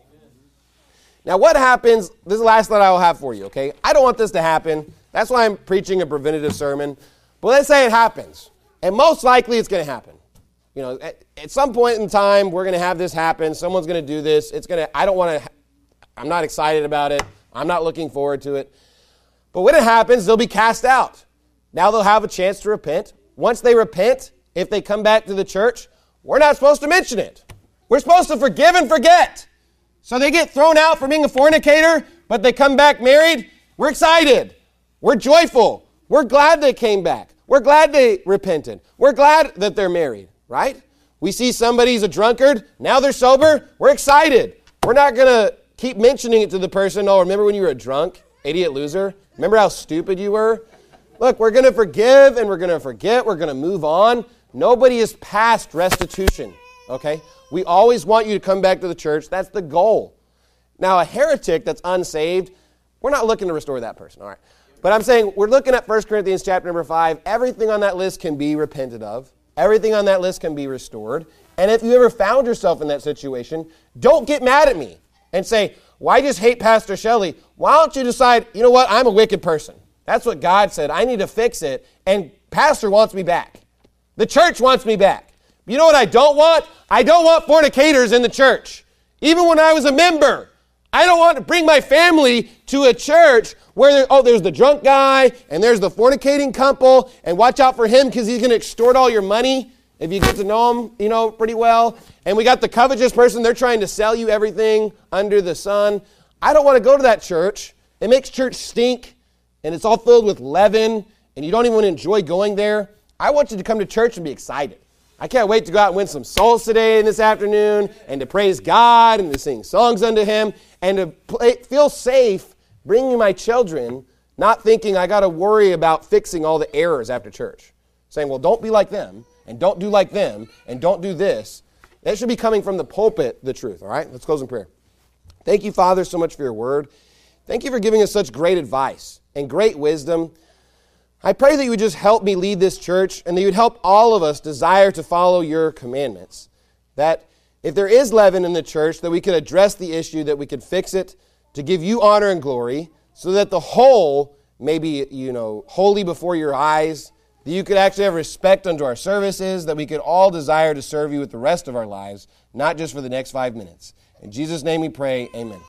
Speaker 2: Now what happens, this is the last thought I will have for you, okay? I don't want this to happen. That's why I'm preaching a preventative sermon. But let's say it happens. And most likely it's going to happen. You know, at, at some point in time, we're going to have this happen. Someone's going to do this. It's going to, I don't want to, I'm not excited about it. I'm not looking forward to it. But when it happens, they'll be cast out. Now they'll have a chance to repent. Once they repent, if they come back to the church, we're not supposed to mention it. We're supposed to forgive and forget. So they get thrown out for being a fornicator, but they come back married. We're excited. We're joyful. We're glad they came back. We're glad they repented. We're glad that they're married, right? We see somebody's a drunkard. Now they're sober. We're excited. We're not going to keep mentioning it to the person. Oh, remember when you were a drunk, idiot loser? Remember how stupid you were? Look, we're going to forgive and we're going to forget. We're going to move on. Nobody is past restitution, okay? We always want you to come back to the church. That's the goal. Now, a heretic that's unsaved, we're not looking to restore that person, all right? But I'm saying we're looking at First Corinthians chapter number five. Everything on that list can be repented of. Everything on that list can be restored. And if you ever found yourself in that situation, don't get mad at me and say, well, I just hate Pastor Shelley. Why don't you decide, you know what, I'm a wicked person. That's what God said. I need to fix it. And Pastor wants me back. The church wants me back. You know what I don't want? I don't want fornicators in the church. Even when I was a member, I don't want to bring my family to a church where, there, oh, there's the drunk guy and there's the fornicating couple, and watch out for him because he's going to extort all your money if you get to know him, you know, pretty well. And we got the covetous person. They're trying to sell you everything under the sun. I don't want to go to that church. It makes church stink, and it's all filled with leaven, and you don't even want to enjoy going there. I want you to come to church and be excited. I can't wait to go out and win some souls today and this afternoon and to praise God and to sing songs unto Him and to play, feel safe bringing my children, not thinking I got to worry about fixing all the errors after church. Saying, well, don't be like them and don't do like them and don't do this. That should be coming from the pulpit, the truth, all right? Let's close in prayer. Thank you, Father, so much for your word. Thank you for giving us such great advice and great wisdom. I pray that you would just help me lead this church and that you would help all of us desire to follow your commandments. That if there is leaven in the church, that we could address the issue, that we could fix it to give you honor and glory, so that the whole may be, you know, holy before your eyes, that you could actually have respect unto our services, that we could all desire to serve you with the rest of our lives, not just for the next five minutes. In Jesus' name we pray, amen.